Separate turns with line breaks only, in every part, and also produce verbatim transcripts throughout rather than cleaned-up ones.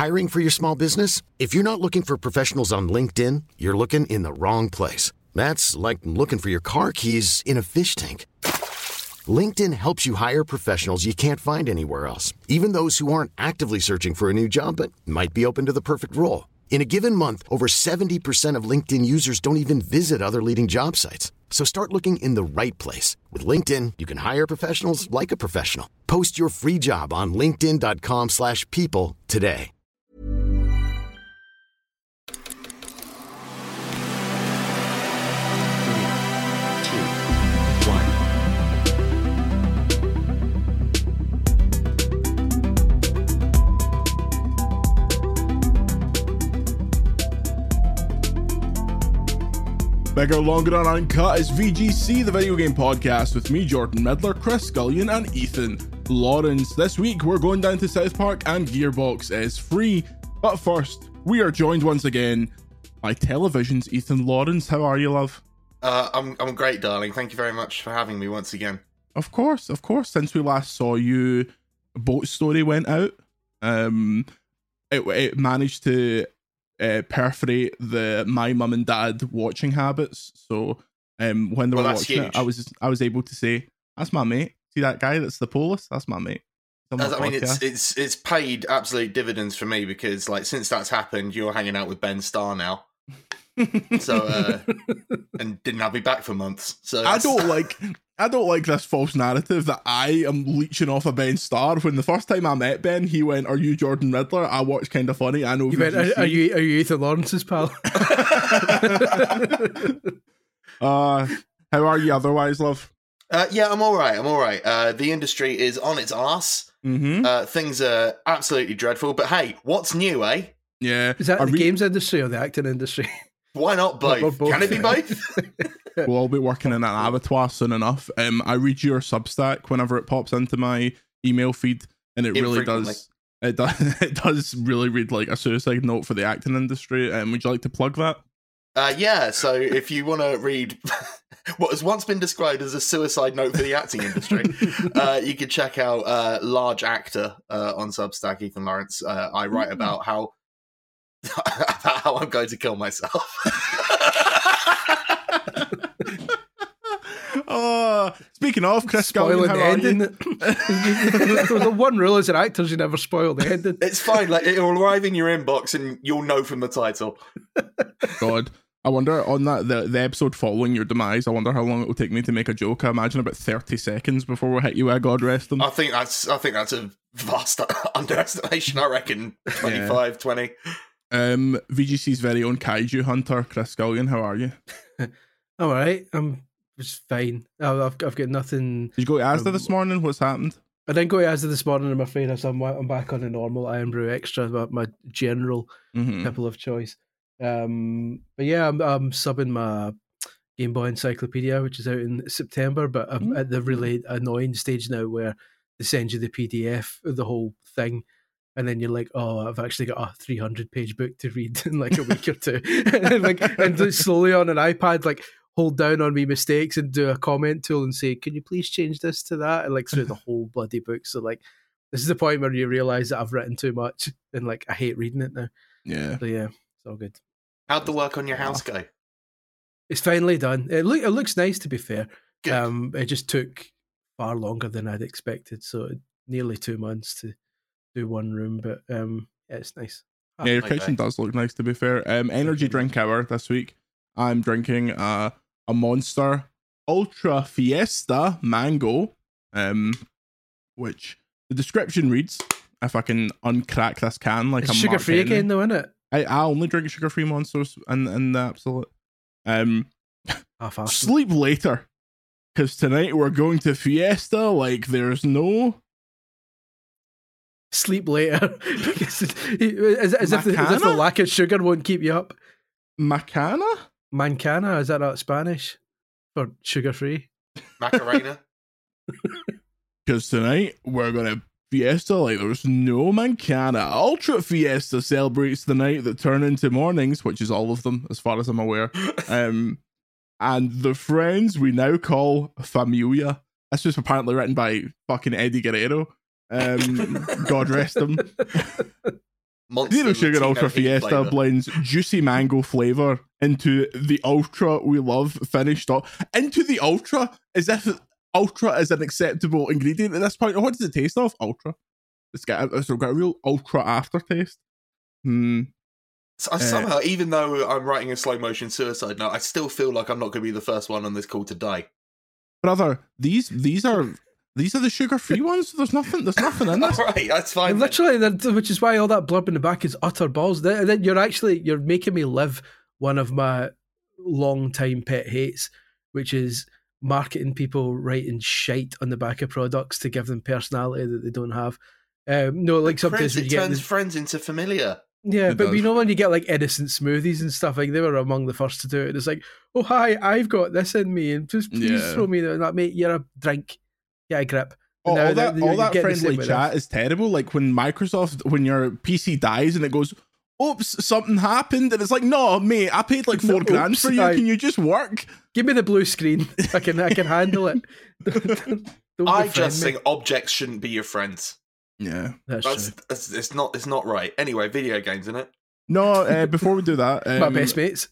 Hiring for your small business? If you're not looking for professionals on LinkedIn, you're looking in the wrong place. That's like looking for your car keys in a fish tank. LinkedIn helps you hire professionals you can't find anywhere else, even those who aren't actively searching for a new job but might be open to the perfect role. In a given month, over seventy percent of LinkedIn users don't even visit other leading job sites. So start looking in the right place. With LinkedIn, you can hire professionals like a professional. Post your free job on linkedin.com slash people today.
Bigger, longer, and uncut is V G C, the video game podcast, with me, Jordan Midler, Chris Scullion, and Ethan Lawrence. This week, we're going down to South Park, and Gearbox is free. But first, we are joined once again by Television's Ethan Lawrence. How are you, love?
Uh, I'm I'm great, darling. Thank you very much for having me once again.
Of course, of course. Since we last saw you, Boat Story went out. Um, it, it managed to Uh, perforate the my mum and dad watching habits. So um, when they
well,
were watching
huge.
it, I was I was able to say, "That's my mate. See that guy? That's the Polus. That's my mate."
As, I mean, it's it's it's paid absolute dividends for me because, like, since that's happened, you're hanging out with Ben Starr now. so uh, and didn't have me back for months. So
I don't like I don't like this false narrative that I am leeching off of Ben Starr. When the first time I met Ben, he went, "Are you Jordan Riddler?" I watched Kind of Funny. I know.
You went, are, are you are you Ethan Lawrence's pal?
uh, how are you otherwise, love?
Uh, yeah, I'm all right. I'm all right. Uh, the industry is on its arse.
Mm-hmm.
Uh, things are absolutely dreadful. But hey, what's new, eh?
Yeah.
Is that
I
the
re-
games industry or the acting industry?
Why not both?
both.
Can it be both?
We'll all be working in an abattoir soon enough. Um, I read your Substack whenever it pops into my email feed, and it really does. It does. It does really read like a suicide note for the acting industry. Um, would you like to plug that?
Uh, yeah. So if you want to read what has once been described as a suicide note for the acting industry, uh, you can check out uh, Large Actor uh, on Substack. Ethan Lawrence. Uh, I write about how about how I'm going to kill myself.
Oh, speaking of Chris Scullion, how
the
are
ending.
you?
The one rule as an actor is you never spoil the ending.
It's fine. Like, it'll arrive in your inbox and you'll know from the title.
God, I wonder on that the, the episode following your demise. I wonder how long it will take me to make a joke. I imagine about thirty seconds before we hit you. Uh, God rest him.
I think that's I think that's a vast underestimation. I reckon twenty-five, yeah. twenty.
Um, V G C's very own kaiju hunter, Chris Scullion. How are you?
I'm all right. I'm just fine. I've I've got nothing.
Did you go to Asda
um,
this morning? What's happened?
I didn't go to Asda this morning. I'm afraid. So I'm I'm back on the normal Iron Brew Extra, my, my general
mm-hmm.
tipple of choice. Um, but yeah, I'm I'm subbing my Game Boy Encyclopedia, which is out in September. But I'm mm-hmm. at the really annoying stage now where they send you the P D F of the whole thing. And then you're like, oh, I've actually got a three hundred page book to read in like a week or two. and like, and slowly on an iPad, like hold down on me mistakes and do a comment tool and say, can you please change this to that? And like through the whole bloody book. So like, this is the point where you realize that I've written too much and like, I hate reading it now.
Yeah.
So yeah, it's all good.
How'd the work on your house go?
It's finally done. It, look, it looks nice, to be fair.
Good.
Um, it just took far longer than I'd expected. So nearly two months to do one room, but um, yeah, it's nice.
Oh, yeah, your okay. kitchen does look nice, to be fair. Um, energy drink hour this week. I'm drinking uh, a Monster Ultra Fiesta Mango, um, which the description reads, if I can uncrack this can like
it's
a
sugar free again, though, isn't it?
I, I only drink sugar free Monsters in, in the absolute. Um, sleep later, because tonight we're going to Fiesta like there's no.
Sleep later, because as, as, if the, as if the lack of sugar won't keep you up.
Macana?
Mancana, is that not Spanish for sugar free?
Macarena.
Because tonight we're gonna Fiesta like there's no Mancana. Ultra Fiesta celebrates the night that turn into mornings, which is all of them, as far as I'm aware. Um, and the friends we now call Familia. This was apparently written by fucking Eddie Guerrero. Um, God rest him.
Monster
Zero Sugar
Latino
Ultra
heat
Fiesta
flavour.
blends juicy mango flavor into the Ultra we love finished off. Into the Ultra, as if Ultra is an acceptable ingredient at this point. What does it taste of? Ultra. It's got, it's got a real Ultra aftertaste. Hmm.
So I, somehow, even though I'm writing a slow motion suicide note, I still feel like I'm not going to be the first one on this call to die.
Brother, these these are these are the sugar free ones. There's nothing. There's nothing in this.
All right, that's fine.
And literally, that- which is why all that blurb in the back is utter balls. Then then you're actually you're making me live one of my long time pet hates, which is marketing people writing shite on the back of products to give them personality that they don't have. Um, no, like sometimes
Chris,
when
it
you get
turns
this-
friends into familiar.
yeah,
It
but
does.
you know when you get like innocent smoothies and stuff, like they were among the first to do it. It's like, oh hi, I've got this in me, and just please
Yeah.
throw me that, mate. You're a drink, get a grip.
All,
Now
all that,
you're
all that
getting the same
friendly
with
chat
this.
is terrible. Like when Microsoft, when your P C dies and it goes, "Oops, something happened," and it's like, "No, mate, I paid like four
No,
grand
oops,
for you.
I-
Can you just work?"
Give me the blue screen. I can I can handle it. Don't- don't- don't
I
befriend
just
me.
think objects shouldn't be your friends.
Yeah.
That's,
That's,
true.
that's it's not it's not right. Anyway, video games, isn't it?
No. Uh, before we do that, um,
My best mates.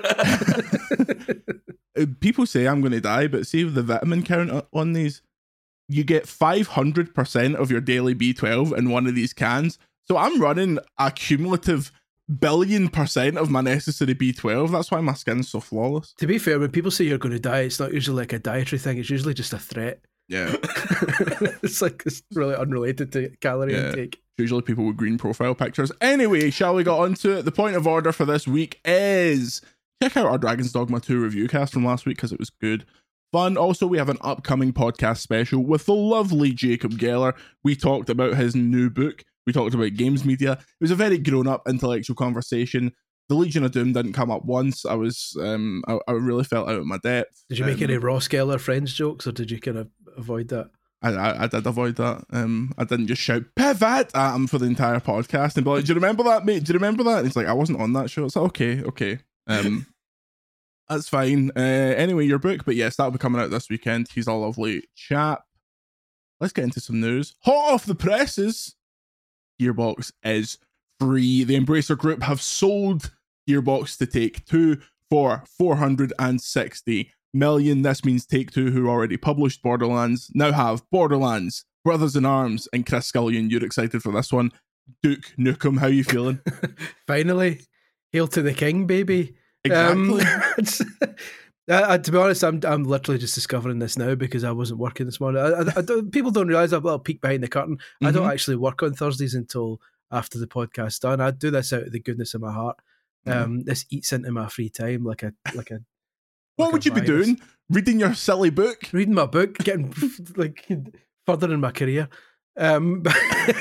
uh, people say I'm going to die, but see the vitamin count o- on these, you get five hundred percent of your daily B twelve in one of these cans. So I'm running a cumulative billion percent of my necessary B twelve. That's why my skin's so flawless.
To be fair, when people say you're going to die, it's not usually like a dietary thing. It's usually just a threat.
Yeah.
It's like it's really unrelated to calorie
Yeah.
intake.
Usually people with green profile pictures. Anyway, shall we get on to it? The point of order for this week is check out our Dragon's Dogma two review cast from last week because it was good. Fun. Also, we have an upcoming podcast special with the lovely Jacob Geller. We talked about his new book. We talked about games media. It was a very grown-up intellectual conversation. The Legion of Doom didn't come up once. I was, um, I, I really felt out of my depth.
Did you make
Um,
any Ross Geller Friends jokes, or did you kind of avoid that?
I, I, I did avoid that. Um, I didn't just shout pivot at him for the entire podcast and be like, "Do you remember that, mate? Do you remember that?" And he's like, "I wasn't on that show." It's like, okay, okay, um, that's fine. Uh, anyway, your book, but yes, that'll be coming out this weekend. He's a lovely chap. Let's get into some news. Hot off the presses, Gearbox is free. The Embracer Group have sold Gearbox to Take-Two for four hundred sixty million. This means Take-Two, who already published Borderlands, now have Borderlands, Brothers in Arms, and Chris Scullion. You're excited for this one. Duke Nukem, how you feeling?
Finally, hail to the king, baby.
Exactly.
Um, it's- I, I- to be honest, I'm I'm literally just discovering this now because I wasn't working this morning. I, I, I don't, people don't realize I've got a peek behind the curtain. I don't
Mhm.
actually work on Thursdays until after the podcast's done. I do this out of the goodness of my heart. Um, This eats into my free time like a like a.
What
like
would
a
you be
virus.
doing? Reading your silly book?
Reading my book, getting like furthering my career. Um, but,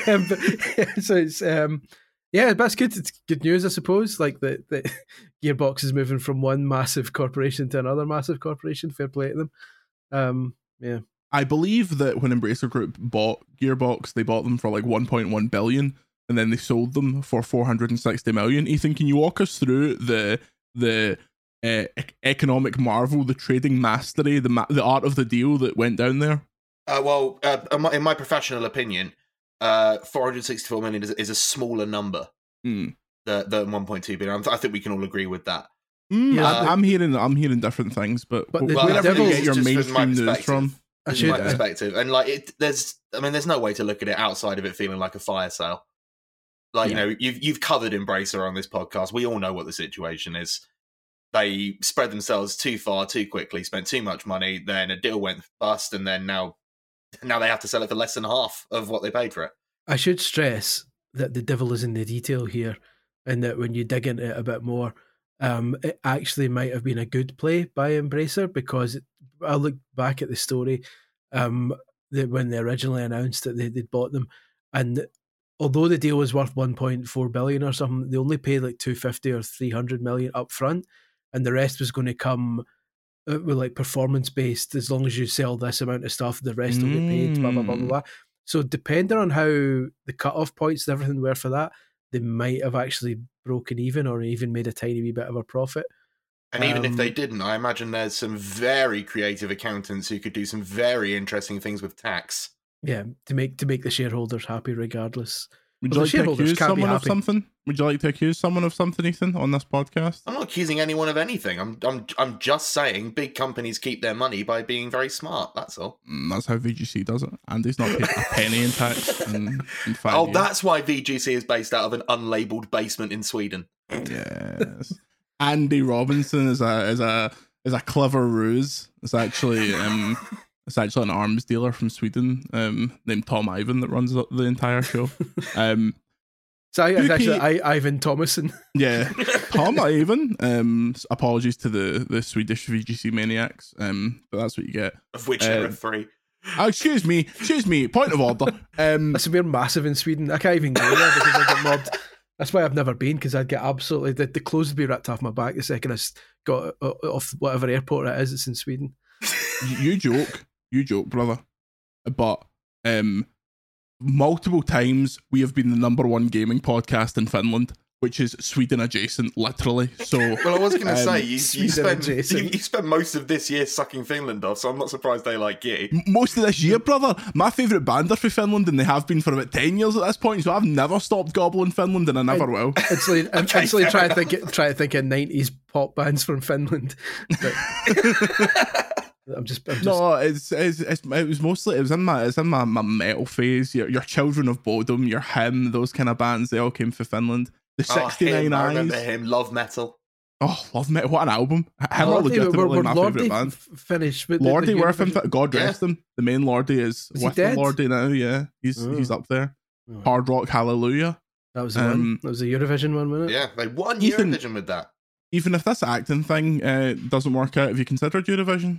so it's um, yeah, but it's good. It's good news, I suppose. Like the, the Gearbox is moving from one massive corporation to another massive corporation. Fair play to them. Um, yeah,
I believe that when Embracer Group bought Gearbox, they bought them for like one point one billion, and then they sold them for four hundred sixty million. Ethan, can you walk us through the the uh, ec- economic marvel, the trading mastery, the ma- the art of the deal that went down there?
Uh, well, uh, in my- in my professional opinion, uh, four hundred sixty-four million is, is a smaller number
Hmm.
than, than one point two billion. I'm- I think we can all agree with that.
Mm,
Yeah,
I,
but-
I'm hearing I'm hearing different things, but,
But
but
the-
Well,
the
wherever
devil-
you
it's
get your
just from my
mainstream news
perspective.
from.
I
From
should.
my
uh,
perspective, and like it, there's, I mean, there's no way to look at it outside of it feeling like a fire sale. Like
Yeah.
you know, you've you've covered Embracer on this podcast. We all know what the situation is. They spread themselves too far too quickly, spent too much money, then a deal went bust, and then now, now they have to sell it for less than half of what they paid for it.
I should stress that the devil is in the detail here, and that when you dig into it a bit more, um, it actually might have been a good play by Embracer because I look back at the story um, that when they originally announced that they, they'd bought them, and although the deal was worth one point four billion or something, they only paid like two hundred fifty or three hundred million up front, and the rest was going to come uh, with like performance based. As long as you sell this amount of stuff, the rest will get paid. Blah blah blah blah
Mm.
blah. So depending on how the cut-off points and everything were for that, they might have actually broken even or even made a tiny wee bit of a profit.
And even if they
Um,
didn't, I imagine there's some very creative accountants who could do some very interesting things with tax.
Yeah, to make to make the shareholders happy regardless.
Would
Well,
you
the
like to
shareholders
accuse
can't be
someone of
happy.
something? Would you like to accuse someone of something, Ethan, on this podcast?
I'm not accusing anyone of anything. I'm I'm I'm just saying big companies keep their money by being very smart. That's all.
Mm, that's how V G C does it. Andy's not paid a penny in tax. In, in five
Oh,
years.
that's why V G C is based out of an unlabeled basement in Sweden.
Yes. Andy Robinson is a is a is a clever ruse. It's actually um it's actually an arms dealer from Sweden, um, named Tom Ivan that runs the, the entire show. Um
So I, it's
Who
actually
paid-
I, Ivan Thomason.
yeah. Tom Ivan. Um apologies to the, the Swedish V G C maniacs. Um but that's what you get.
Of which there
Uh,
are three.
Oh, excuse me, excuse me, point of order. Um
Listen, we're massive in Sweden. I can't even go there because I get mobbed. That's why I've never been, because I'd get absolutely the, the clothes would be ripped off my back the second I s- got uh, off whatever airport it is. It's in Sweden.
you joke, you joke, brother. But um, multiple times we have been the number one gaming podcast in Finland, which is Sweden adjacent, literally. So,
Well, I was going to
um,
say you, you
Sweden
spend you,
adjacent.
you spend most of this year sucking Finland off, so I'm not surprised they like you.
m- most of this year, brother, my favourite band are from Finland, and they have been for about ten years at this point. So I've never stopped gobbling Finland, and I never will.
It's like I'm
Okay,
instantly
fair
trying to think try to think of nineties pop bands from Finland. But I'm just, I'm just
No, it's, it's, it's it was mostly it was in my it's in my, my metal phase. Your your Children of Bodom, your Him, those kind of bands, they all came from Finland. The
Oh,
sixty-nine
him, I remember
Eyes.
him. Love metal.
Oh, love metal! What an album! Him are
Lordy,
legitimately
we're, we're
my
Lordy
favourite band.
f- finished with the-
Lordy
the
worth him.
Eurovision.
God rest him. The main Lordy is
Is he
with the
dead?
Lordy now. Yeah, he's
Oh.
he's up there.
Oh.
Hard Rock Hallelujah.
That was the one.
Um,
That was the Eurovision one, wasn't it?
Yeah, they won
Ethan-
Eurovision with that.
Even if this acting thing uh, doesn't work out, have you considered Eurovision?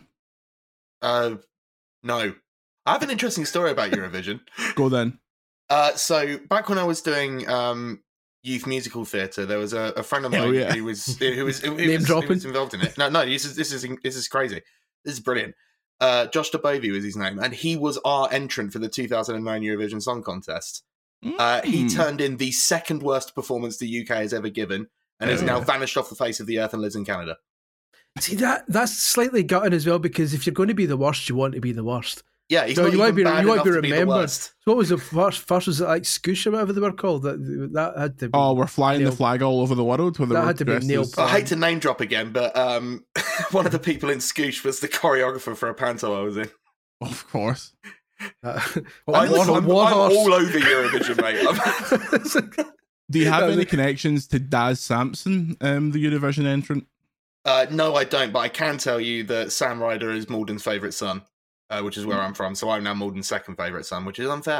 Uh, no. I have an interesting story about Eurovision.
Go then.
Uh, so back when I was doing um, youth musical theatre, there was a, a friend of
Hell
mine
yeah.
who was who was who,
Name
was, who
dropping?
was involved in it. No, no, this is this is this is crazy. This is brilliant. Uh, Josh DeBovey was his name, and he was our entrant for the two thousand nine Eurovision Song Contest. Uh, he
Mm.
turned in the second worst performance the U K has ever given, and has
Yeah.
now vanished off the face of the earth and lives in Canada.
See, that that's slightly gutting as well, because if you're going to be the worst, you want to be the worst.
Yeah, he's
No,
not
you want to
even
be
bad
you want
enough
to be
to be the
remembered.
worst.
So what was the first? First was it like Scoosh or whatever they were called? That that had to. Be,
Oh, we're flying
Neil-
the flag all over the world. Where they
That
were
had to be
dressed
Neil
as-
I hate to name drop again, but um, one of the people in Scoosh was the choreographer for a panto I was in.
Of course.
Uh,
I,
War-
I'm, I'm
Warhorse.
all over Eurovision, mate. I'm-
Do you have
No,
any
they-
connections to Daz Sampson, um, the Eurovision entrant?
uh, no, I don't, but I can tell you that Sam Ryder is Malden's favourite son, uh, which is where I'm from. So I'm now Malden's second favourite son, which is unfair.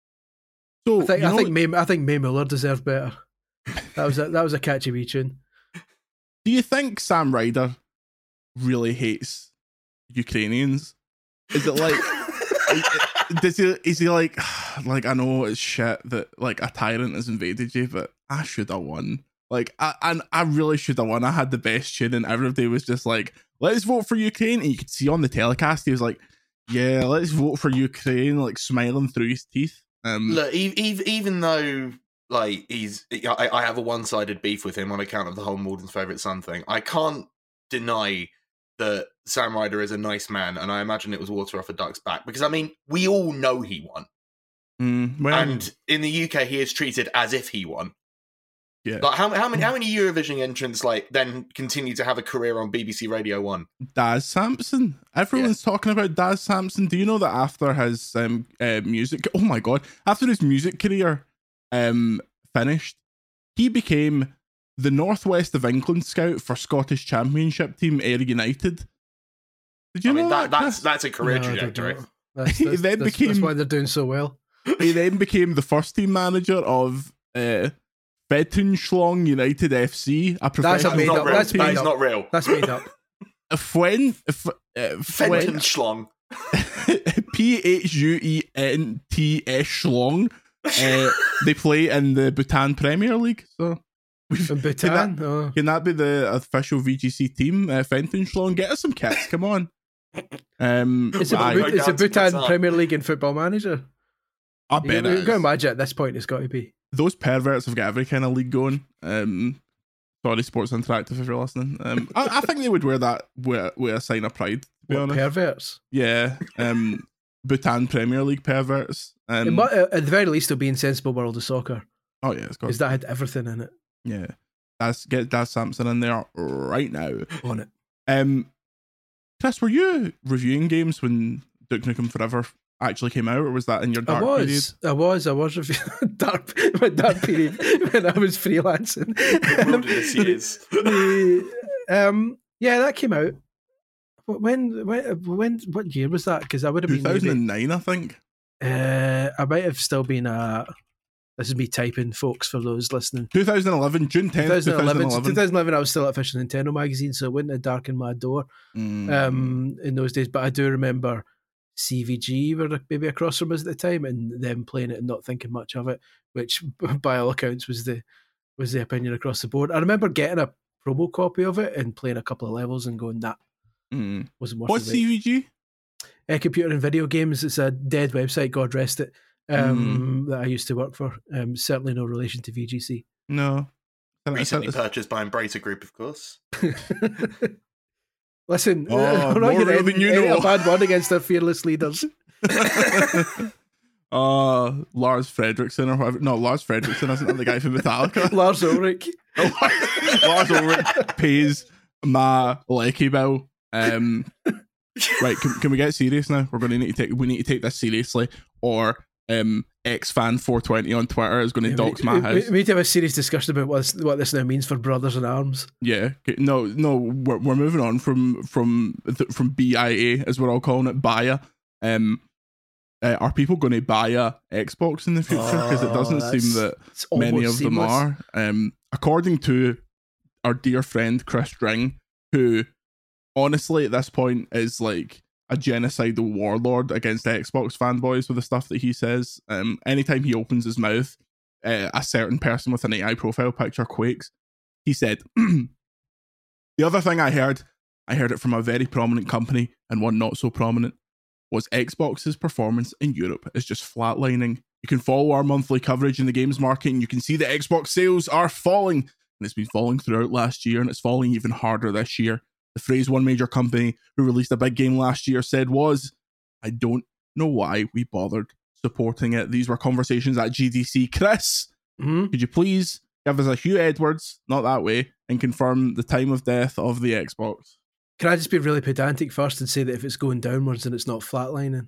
So
I think
you
I
know-
think May I think May Muller deserved better. That was a, that was a catchy wee tune.
do you think Sam Ryder really hates Ukrainians? Is it like does he is he like like I know it's shit that like a tyrant has invaded you, but I should have won. Like I and I really should have won. I had the best tune, and everybody was just like, "Let's vote for Ukraine." And you could see on the telecast, he was like, "Yeah, let's vote for Ukraine," like smiling through his teeth. Um,
Look, e- e- even though like he's, I, I have a one-sided beef with him on account of the whole Malden's favourite son thing. I can't deny that Sam Ryder is a nice man, and I imagine it was water off a duck's back because I mean we all know he won,
mm, well,
and in the U K he is treated as if he won.
yeah,
Like how how many how many Eurovision entrants like then continue to have a career on B B C Radio One?
Daz Sampson. Everyone's talking about Daz Sampson. Do you know that after his um uh, music? Oh my god! After his music career um finished, he became the Northwest of England scout for Scottish Championship team Ayr United. Did you
I
know
mean that,
that?
that's
Chris?
that's a career
No, I don't
trajectory.
know. That's,
He
that's,
then
that's, that's
became-
why they're doing so well.
He then became the first team manager of uh, Fettenschlong United F C, a
That's a
professional
made
Not
up-
real.
that's
That
made
is
up.
not real.
That's made up.
Fwen, F- uh, Fwen,
Fenton
P H U E N T S Schlong. Uh, they play in the Bhutan Premier League. So we've,
From
can,
Bhutan.
that,
Oh.
can that be the official V G C team? Uh, Fenton Schlong, get us some kits. Come on. Um,
It's a,
aye,
Bhut-
it's a
Go down to
Bhutan
Bhutan.
Premier League and Football Manager.
I
You,
bet
you
it
can
is.
imagine at this point it's got to be.
Those perverts have got every kind of league going. Um, sorry, Sports Interactive, if you're listening. Um, I, I think they would wear that wear, wear a sign of pride. To be
What,
honest,
perverts.
yeah. Um, Bhutan Premier League perverts. And
It mu- at the very least, it'll be Insensible World of Soccer,
oh yeah, it's got
because that had everything in it.
yeah. That's get Daz Sampson in there right now.
On it.
Um, Chris, were you reviewing games when Duke Nukem Forever actually came out, or was that in your dark
I was,
period?
I was, I was reviewing dark, my dark period when I was freelancing.
Wilderness years.
The- um, yeah, that came out. But When, when, when, what year was that? Because I would have
two
been.
thousand
Maybe,
nine, I think.
uh, I might have still been. Uh, this is me typing, folks, for those listening.
two thousand eleven, June tenth,
twenty eleven,
twenty eleven.
twenty eleven, I was still at Official Nintendo magazine, so it wouldn't have darkened my door
Mm.
um, in those days. But I do remember C V G were maybe across from us at the time, and them playing it and not thinking much of it, which by all accounts was the was the opinion across the board. I remember getting a promo copy of it and playing a couple of levels and going, that
Mm.
wasn't worth
What's
it.
C V G?
Uh, Computer and Video Games. It's a dead website, God rest it, um, that I used to work for. Um, certainly no relation to V G C.
No.
Recently purchased by Embracer Group, of course.
Listen,
Oh,
I'm not
more
going
than you
to
know.
a bad word against their fearless leaders.
uh, Lars Fredrickson or whatever. No, Lars Fredrickson isn't that the guy from Metallica?
Lars Ulrich.
Lars Ulrich pays my lecky bill. Um, right, can, can we get serious now? We're going to need to take. We need to take this seriously, or um, Xfan four twenty on Twitter is going to dox my
we,
house.
We, we need to have a serious discussion about what this, what this now means for Brothers in Arms.
Yeah, okay, no, no, we're we're moving on from from from B I A as we're all calling it, Baya. Um, uh, are people going to buy a Xbox in the future? Because it doesn't
Oh,
seem
that's-
that
it's
many
almost
of them
seamless.
are. Um, according to our dear friend Chris String, who honestly at this point is like a genocidal warlord against Xbox fanboys with the stuff that he says. Um, anytime he opens his mouth, uh, a certain person with an A I profile picture quakes. He said, "The other thing I heard, I heard it from a very prominent company and one not so prominent, was Xbox's performance in Europe is just flatlining. You can follow our monthly coverage in the games market and you can see that Xbox sales are falling. And it's been falling throughout last year and it's falling even harder this year. The phrase one major company who released a big game last year said was, I don't know why we bothered supporting it. These were conversations at G D C. Chris,
Mhm.
could you please give us a Hugh Edwards, not that way, and confirm the time of death of the Xbox?
Can I just be really pedantic first and say that if it's going downwards then it's not flatlining?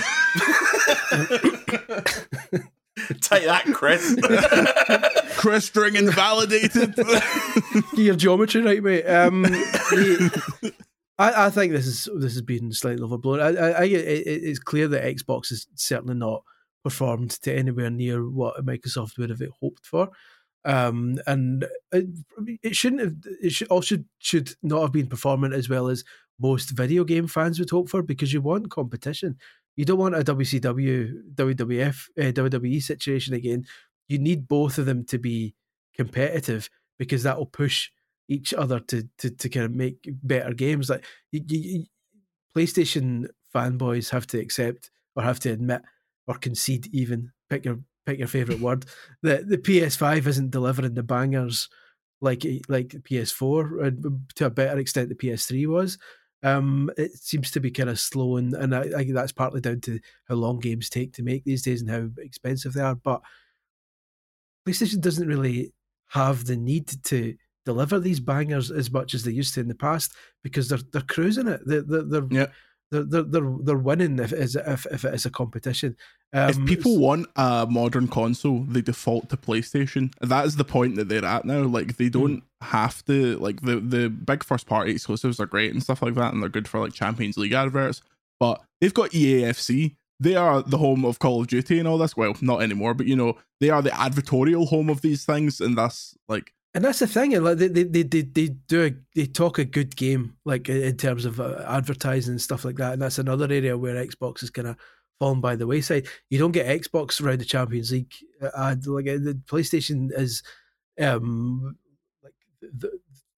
Take that, Chris.
Chris String invalidated.
Get your geometry right, mate. Um, the- I, I think this is this has been slightly overblown. I, I, I it, it's clear that Xbox has certainly not performed to anywhere near what Microsoft would have hoped for, um, and it, it shouldn't have. It should also should, should not have been performing as well as most video game fans would hope for, because you want competition. You don't want a W C W, W W F, uh, W W E situation again. You need both of them to be competitive, because that will push each other to to, to kind of make better games. Like you, you, PlayStation fanboys have to accept or have to admit or concede, even pick your pick your favorite word, that the P S five isn't delivering the bangers like like the P S four, and to a better extent the P S three was. Um, it seems to be kind of slow, and, and I, I think that's partly down to how long games take to make these days and how expensive they are. But PlayStation doesn't really have the need to deliver these bangers as much as they used to in the past, because they're they're cruising it. They're they're they're,
Yeah.
they're, they're, they're, they're winning if it is if, if it is a competition. Um,
If people want a modern console, they default to PlayStation. That is the point that they're at now. Like they don't have to, like the the big first party exclusives are great and stuff like that, and they're good for like Champions League adverts. But they've got E A F C. They are the home of Call of Duty and all this. Well, not anymore, but you know, they are the advertorial home of these things, and that's like
And that's the thing, and like they they they they, they do a, they talk a good game, like in terms of uh, advertising and stuff like that, and that's another area where Xbox is kind of fallen by the wayside. You don't get Xbox around the Champions League ad. Like the PlayStation is, um, like the,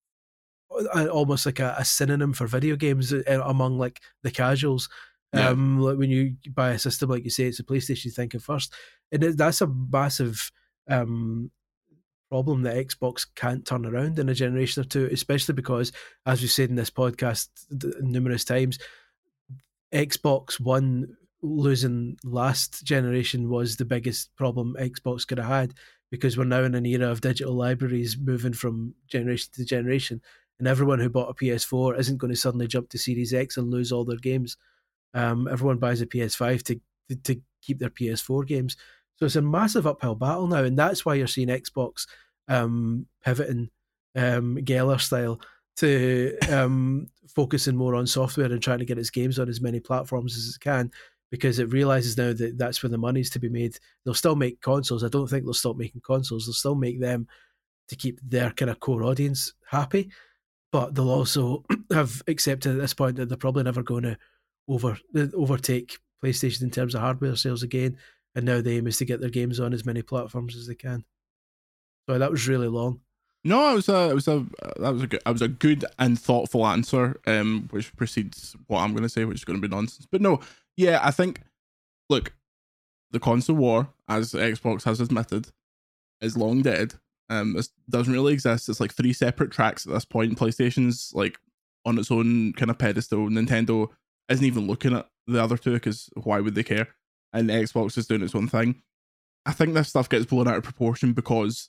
almost like a, a synonym for video games among like the casuals.
Yeah.
Um, like when you buy a system, like you say, it's a PlayStation you think of first, and it, that's a massive um. problem that Xbox can't turn around in a generation or two, especially because, as we've said in this podcast numerous times, Xbox One losing last generation was the biggest problem Xbox could have had, because we're now in an era of digital libraries moving from generation to generation, and everyone who bought a P S four isn't going to suddenly jump to Series X and lose all their games. Um, everyone buys a P S five to, to to keep their P S four games. So it's a massive uphill battle now, and that's why you're seeing Xbox um, pivoting um, Geller style to um, focusing more on software and trying to get its games on as many platforms as it can, because it realizes now that that's where the money's to be made. They'll still make consoles. I don't think they'll stop making consoles. They'll still make them to keep their kind of core audience happy, but they'll also have accepted at this point that they're probably never going to over overtake PlayStation in terms of hardware sales again, and now the aim is to get their games on as many platforms as they can. So that was really long.
No, it was a, it was a, that was a good, it was a good and thoughtful answer, um, which precedes what I'm going to say, which is going to be nonsense. But no, yeah, I think, look, the console war, as Xbox has admitted, is long dead. Um, it doesn't really exist. It's like three separate tracks at this point. PlayStation's like on its own kind of pedestal. Nintendo isn't even looking at the other two, because why would they care? And Xbox is doing its own thing. I think this stuff gets blown out of proportion because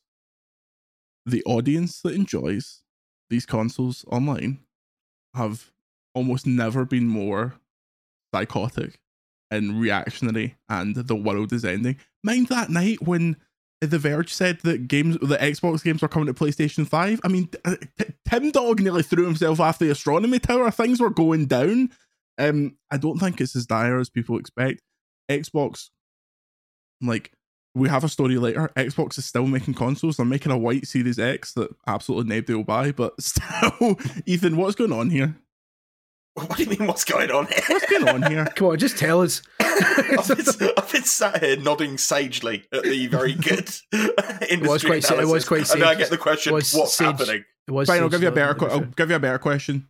the audience that enjoys these consoles online have almost never been more psychotic and reactionary, and the world is ending. Mind that night when The Verge said that games, the Xbox games were coming to PlayStation five. I mean, t- Tim Dog nearly threw himself off the astronomy tower. Things were going down. Um, I don't think it's as dire as people expect. Xbox, like, we have a story later. Xbox is still making consoles. They're making a white Series X that absolutely nobody will buy, but still, Ethan, what's going on here?
What do you mean, what's going on here?
What's going on here?
Come on, just tell us.
I've, been, I've been sat here nodding sagely at the very good industry
It was quite,
analysis,
it was quite sage.
and then I get the question, what's
sage,
happening?
It was
Fine, I'll give you a
sage,
better.
not-
I'll give you a better question.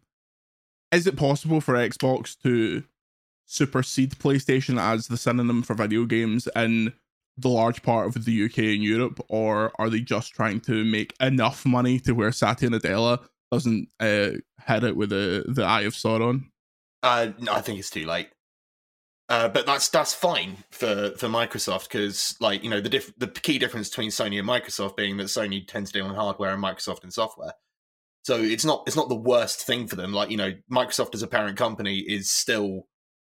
Is it possible for Xbox to supersede PlayStation as the synonym for video games in the large part of the U K and Europe, or are they just trying to make enough money to where Satya Nadella doesn't uh, hit it with the the Eye of Sauron?
Uh, no, I think it's too late. Uh, but that's that's fine for, for Microsoft, because, like, you know, the diff- the key difference between Sony and Microsoft being that Sony tends to deal in hardware and Microsoft in software. So it's not it's not the worst thing for them. Like, you know, Microsoft as a parent company is still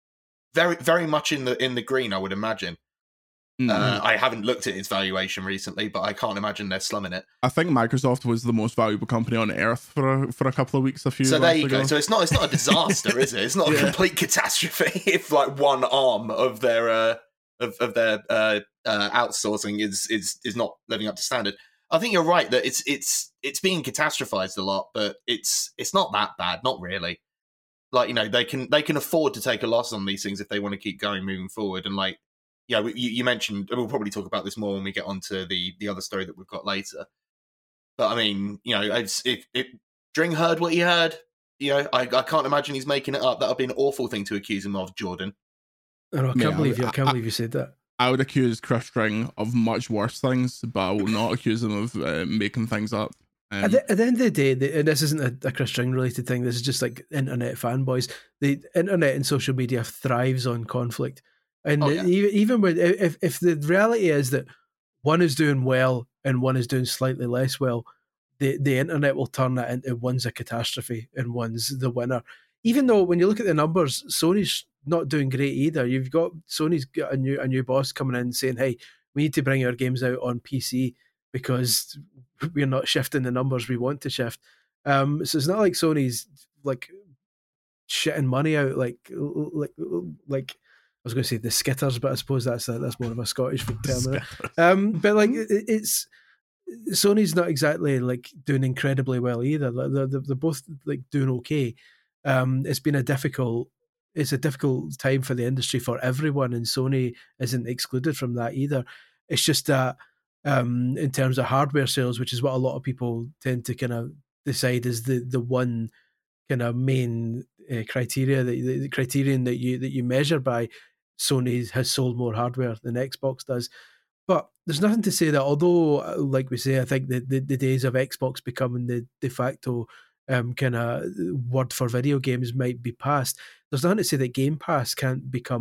very very much in the in the green, I would imagine.
Mm-hmm.
Uh, I haven't looked at its valuation recently, but I can't imagine they're slumming it.
I think Microsoft was the most valuable company on earth for a, for a couple of weeks. A few.
So there you
ago.
go. So it's not it's not a disaster, is it? It's not
Yeah.
a complete catastrophe if like one arm of their uh, of of their uh, uh, outsourcing is is is not living up to standard. I think you're right that it's it's it's being catastrophized a lot, but it's it's not that bad, not really. Like, you know, they can they can afford to take a loss on these things if they want to keep going moving forward. And like, yeah, you, you mentioned, and we'll probably talk about this more when we get onto the the other story that we've got later. But I mean, you know, it's, if if Dring heard what he heard, you know, I I can't imagine he's making it up. That would be an awful thing to accuse him of, Jordan.
I, know, I can't
Yeah,
believe you. I can't
I-
believe you said that.
I would accuse Chris String of much worse things, but I will not accuse him of uh, making things up. Um,
At the, at the end of the day, the, and this isn't a, a Chris String related thing. This is just like internet fanboys. The internet and social media thrives on conflict, and
Oh, yeah.
even even with if if the reality is that one is doing well and one is doing slightly less well, the the internet will turn that into one's a catastrophe and one's the winner. Even though when you look at the numbers, Sony's not doing great either. You've got Sony's got a new a new boss coming in saying, "Hey, we need to bring our games out on P C because we're not shifting the numbers we want to shift." Um, so it's not like Sony's like shitting money out like like like I was going to say the skitters, but I suppose that's a, that's more of a Scottish term. Isn't it? Um, but like it, it's Sony's not exactly like doing incredibly well either. They're, they're, they're both like doing okay. Um, it's been a difficult. It's a difficult time for the industry for everyone, and Sony isn't excluded from that either. It's just that um, in terms of hardware sales, which is what a lot of people tend to kind of decide is the the one kind of main uh, criteria that the, the criterion that you that you measure by, Sony has sold more hardware than Xbox does. But there's nothing to say that, although, like we say, I think the, the, the days of Xbox becoming the de facto um, kind of word for video games might be past. There's nothing to say that Game Pass can't become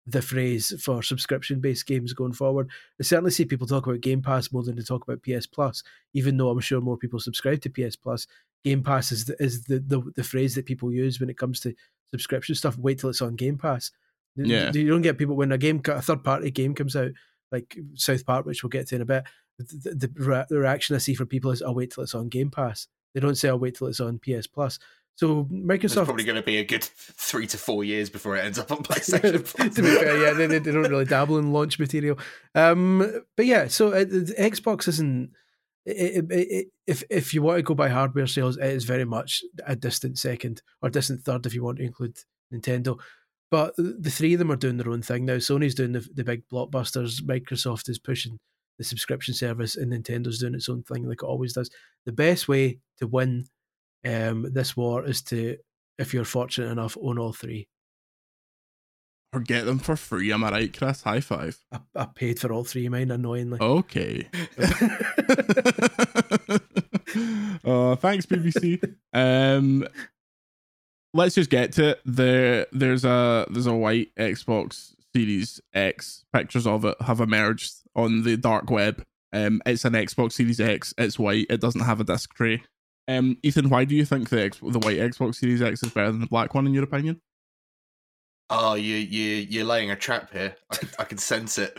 the phrase for subscription-based games going forward. I certainly see people talk about Game Pass more than they talk about P S Plus, even though I'm sure more people subscribe to P S Plus. Game Pass is the, is the, the, the phrase that people use when it comes to subscription stuff. Wait till it's on Game Pass.
Yeah.
You don't get people when a game, a third-party game comes out, like South Park, which we'll get to in a bit, the, the, the reaction I see from people is, I'll wait till it's on Game Pass. They don't say, I'll wait till it's on P S Plus. So Microsoft...
It's probably going to be a good three to four years before it ends up on PlayStation Plus.
To be fair, yeah, they, they don't really dabble in launch material. Um, but yeah, so it, it, Xbox isn't... It, it, it, if if you want to go by hardware sales, it is very much a distant second, or distant third if you want to include Nintendo. But the three of them are doing their own thing now. Sony's doing the, the big blockbusters, Microsoft is pushing the subscription service, and Nintendo's doing its own thing like it always does. The best way to win um, this war is to, if you're fortunate enough, own all three.
Or get them for free, am I right, Chris? High five.
I, I paid for all three of mine, annoyingly.
Okay. uh, thanks, B B C. Um, let's just get to it. There, there's a there's a white Xbox Series X. Pictures of it have emerged on the dark web. Um, it's an Xbox Series X. It's white. It doesn't have a disc tray. Um, Ethan, why do you think the X, the white Xbox Series X is better than the black one, in your opinion?
Oh, you you you're laying a trap here. I can, I can sense it.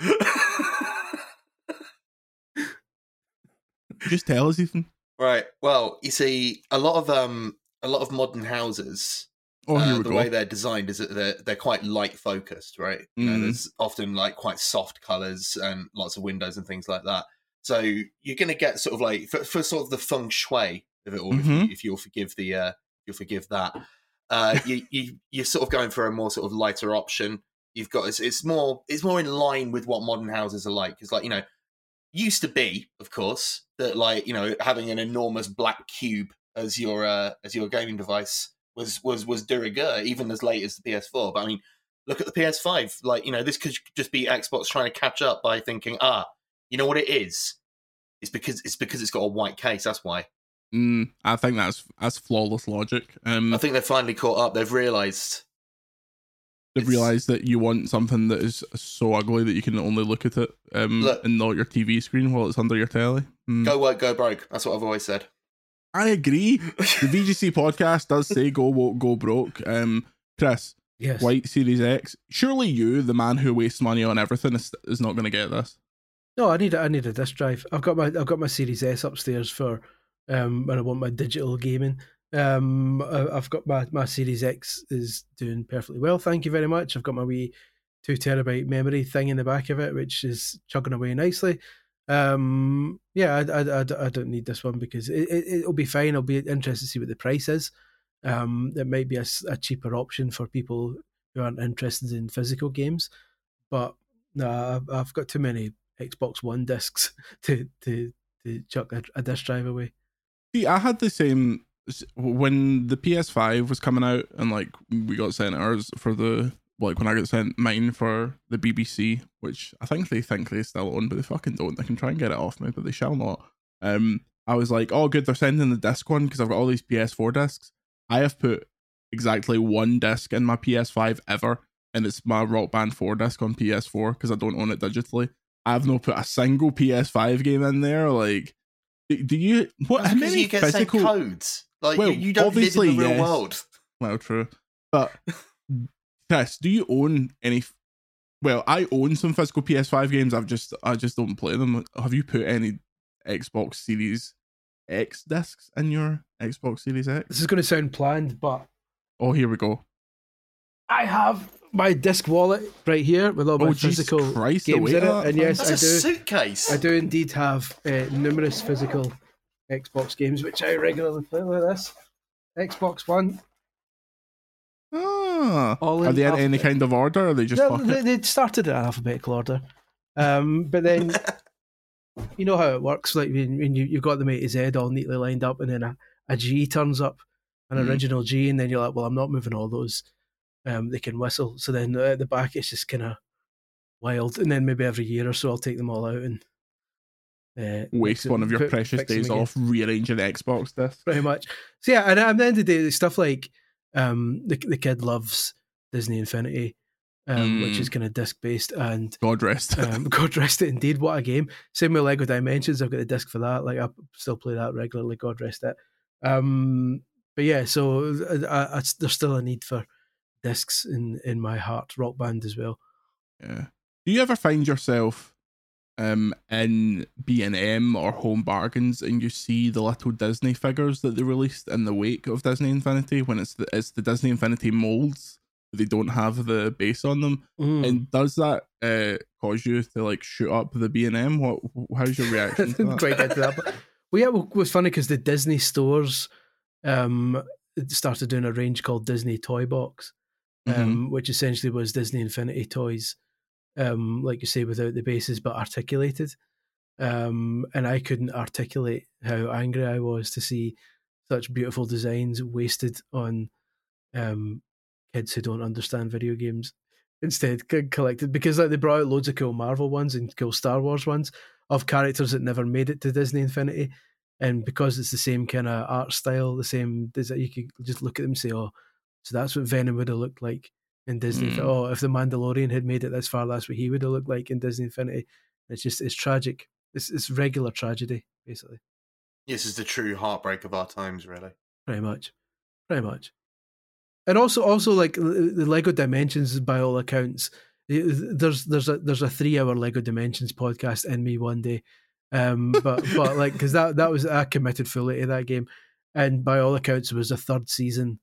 Just tell us, Ethan.
Right. Well, you see, a lot of um, a lot of modern houses.
Oh, here
uh,
we
the
go.
way they're designed is that they're they're quite light focused, right? You know,
Mm.
there's often like quite soft colors and lots of windows and things like that. So you're going to get sort of like for, for sort of the feng shui of it all, if,
Mhm.
you, if you'll forgive the uh, you'll forgive that. Uh, you you you're sort of going for a more sort of lighter option. You've got it's, it's more it's more in line with what modern houses are like. It's like, you know, used to be, of course, that like, you know, having an enormous black cube as your uh, as your gaming device was was was de rigueur even as late as the P S four. But I mean, look at the P S five. Like, you know, this could just be Xbox trying to catch up by thinking, ah, you know what it is? It's because it's because it's got a white case. That's why.
Mm, I think that's that's flawless logic. Um,
I think they've finally caught up. They've realised.
they've
it's-
realised that you want something that is so ugly that you can only look at it um,
Look.
and not your T V screen while it's under your telly. Mm.
Go woke, go broke. That's what I've always said.
I agree. The V G C podcast does say go woke, go broke. Um, Chris,
Yes.
White Series X. Surely you, the man who wastes money on everything, is, is not going to get this.
No, I need a, I need a disc drive. I've got my I've got my Series S upstairs for um when I want my digital gaming. Um, I, I've got my, my Series X is doing perfectly well. Thank you very much. I've got my wee two terabyte memory thing in the back of it, which is chugging away nicely. Um, yeah, I, I, I, I don't need this one because it, it it'll be fine. I'll be interested to see what the price is. Um, it might be a, s- a cheaper option for people who aren't interested in physical games, but no, I've, I've got too many Xbox One discs to to to chuck a, a disc drive away.
See, I had the same when the P S five was coming out, and like we got sent ours for the like when I got sent mine for the B B C, which I think they think they still own, but they fucking don't. They can try and get it off me, but they shall not. Um, I was like, oh, good, they're sending the disc one because I've got all these P S four discs. I have put exactly one disc in my P S five ever, and it's my Rock Band four disc on P S four because I don't own it digitally. I've not put a single P S five game in there. Like, do, do you? What?
That's
How
because
many
you get
physical?
sent codes. Like
Well,
you, you don't live in
obviously,
the real
yes.
world.
Well, true, but Chris, do you own any? Well, I own some physical P S five games. I've just, I just don't play them. Have you put any Xbox Series X discs in your Xbox Series X?
This is going to sound planned, but
Oh, here we go.
I have my disc wallet right here with all my
Oh, Jesus
physical
Christ, the
games
weight
in it,
of that,
and
man.
yes,
That's
I
a
do.
suitcase.
I do indeed have uh, numerous physical Xbox games, which I regularly play like this. Xbox One.
Ah,
All
are
in
they in
alphabet-
any kind of order? Or are they just
No,
fuck
they,
it?
they started in alphabetical order, um, but then you know how it works. Like when, when you you've got them A to Z all neatly lined up, and then a, a G turns up, an
Mhm.
original G, and then you're like, well, I'm not moving all those. Um, they can whistle. So then at the back, it's just kind of wild, and then maybe every year or so, I'll take them all out and uh,
Waste
mix it-
one of your
put-
precious
fix them
days
again.
off rearranging Xbox discs.
Pretty much. So yeah, and at the end of the day, stuff like um, the the kid loves Disney Infinity. um,
Mm.
which is kind of disc based. And
God rest.
um, God rest it indeed. What a game! Same with Lego Dimensions. I've got the disc for that. Like I still play that regularly. God rest it. Um, but yeah, so I, I, there's still a need for discs in in my heart. Rock Band as well.
Yeah. Do you ever find yourself um in B and M or Home Bargains and you see the little Disney figures that they released in the wake of Disney Infinity when it's the it's the Disney Infinity molds, they don't have the base on them?
Mm.
And does that uh cause you to like shoot up the B and M? What how's your reaction to
Didn't
that?
quite get to that. But, well, yeah, well, it was funny because the Disney stores um started doing a range called Disney Toy Box, um,
Mhm.
which essentially was Disney Infinity toys, um, like you say, without the bases but articulated. Um, and I couldn't articulate how angry I was to see such beautiful designs wasted on um, kids who don't understand video games. Instead, c- collected because like they brought out loads of cool Marvel ones and cool Star Wars ones of characters that never made it to Disney Infinity, and because it's the same kind of art style, the same design, you could just look at them and say, "Oh, so that's what Venom would have looked like in Disney."
Mm.
Oh, if the Mandalorian had made it this far, that's what he would have looked like in Disney Infinity. It's just it's tragic. It's it's regular tragedy, basically.
This is the true heartbreak of our times, really.
Pretty much, pretty much. And also, also like the Lego Dimensions, by all accounts, there's there's a there's a three hour Lego Dimensions podcast in me one day, um, but but like because that that was I committed fully to that game, and by all accounts there was a third season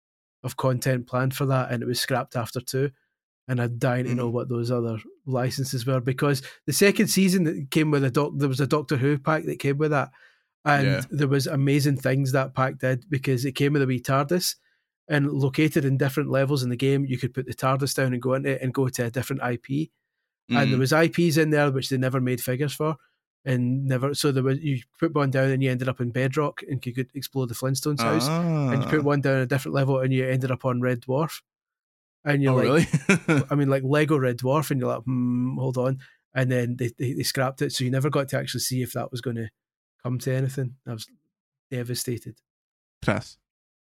of content planned for that, and it was scrapped after two, and I'm dying to know what those other licenses were because the second season that came with a doc, there was a Doctor Who pack that came with that, and
Yeah.
there was amazing things that pack did because it came with a wee TARDIS. And located in different levels in the game, you could put the TARDIS down and go into it and go to a different I P. And there
Mhm.
was I Ps in there which they never made figures for, and never. So there was you put one down and you ended up in Bedrock and you could explore the Flintstones house, and you put
Ah.
one down a different level and you ended up on Red Dwarf. And you're
Oh,
like,
really?
I mean, like Lego Red Dwarf, and you're like, hmm, hold on. And then they, they they scrapped it, so you never got to actually see if that was going to come to anything. I was devastated.
Chris,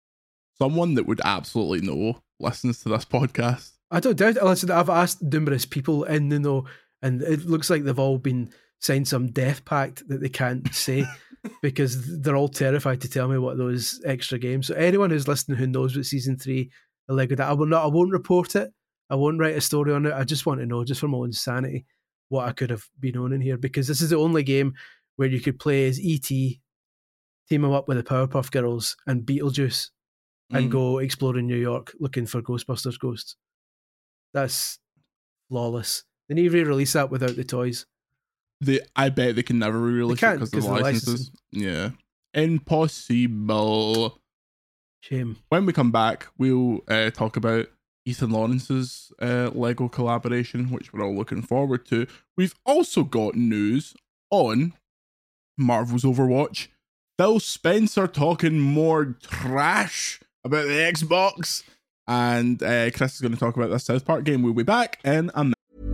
someone that would absolutely know listens to this podcast.
I don't doubt it. Listen, I've asked numerous people in the know, and it looks like they've all been signed some death pact that they can't say because they're all terrified to tell me what those extra games. So anyone who's listening who knows what season three of Lego that I will not, I won't report it. I won't write a story on it. I just want to know, just for my own sanity, what I could have been on in here because this is the only game where you could play as E T, team him up with the Powerpuff Girls and Beetlejuice, and
Mm.
go exploring New York looking for Ghostbusters ghosts. That's flawless. They need to re-release that without the toys.
They, I bet they can never re-release it
can't
because of the
because of the
licenses. Yeah, impossible.
Shame.
When we come back, we'll uh, talk about Ethan Lawrence's uh, Lego collaboration, which we're all looking forward to. We've also got news on Marvel's Overwatch. Phil Spencer talking more trash about the Xbox. And uh, Chris is going to talk about this South Park game. We'll be back in a minute.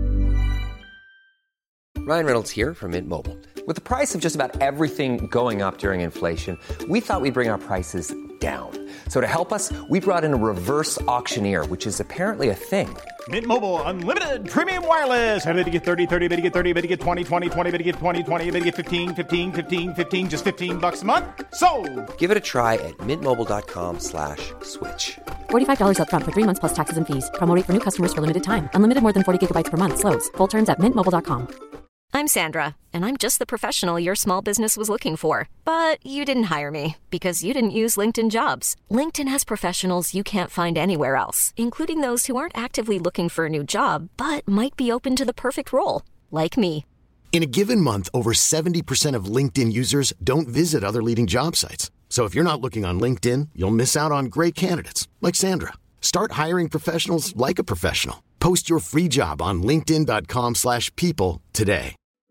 Ryan Reynolds here from Mint Mobile. With the price of just about everything going up during inflation, we thought we'd bring our prices down. So to help us, we brought in a reverse auctioneer, which is apparently a thing.
Mint Mobile Unlimited Premium Wireless. How to get thirty, thirty, how to get thirty, how to get twenty, twenty, twenty, how to get twenty, twenty, how to get fifteen, fifteen, fifteen, fifteen, just fifteen bucks a month? Sold!
Give it a try at mintmobile.com slash switch.
forty-five dollars up front for three months plus taxes and fees. Promo rate for new customers for limited time. Unlimited more than forty gigabytes per month. Slows full terms at mint mobile dot com.
I'm Sandra, and I'm just the professional your small business was looking for. But you didn't hire me because you didn't use LinkedIn Jobs. LinkedIn has professionals you can't find anywhere else, including those who aren't actively looking for a new job, but might be open to the perfect role, like me.
In a given month, over seventy percent of LinkedIn users don't visit other leading job sites. So if you're not looking on LinkedIn, you'll miss out on great candidates like Sandra. Start hiring professionals like a professional. Post your free job on linkedin.com slash people today.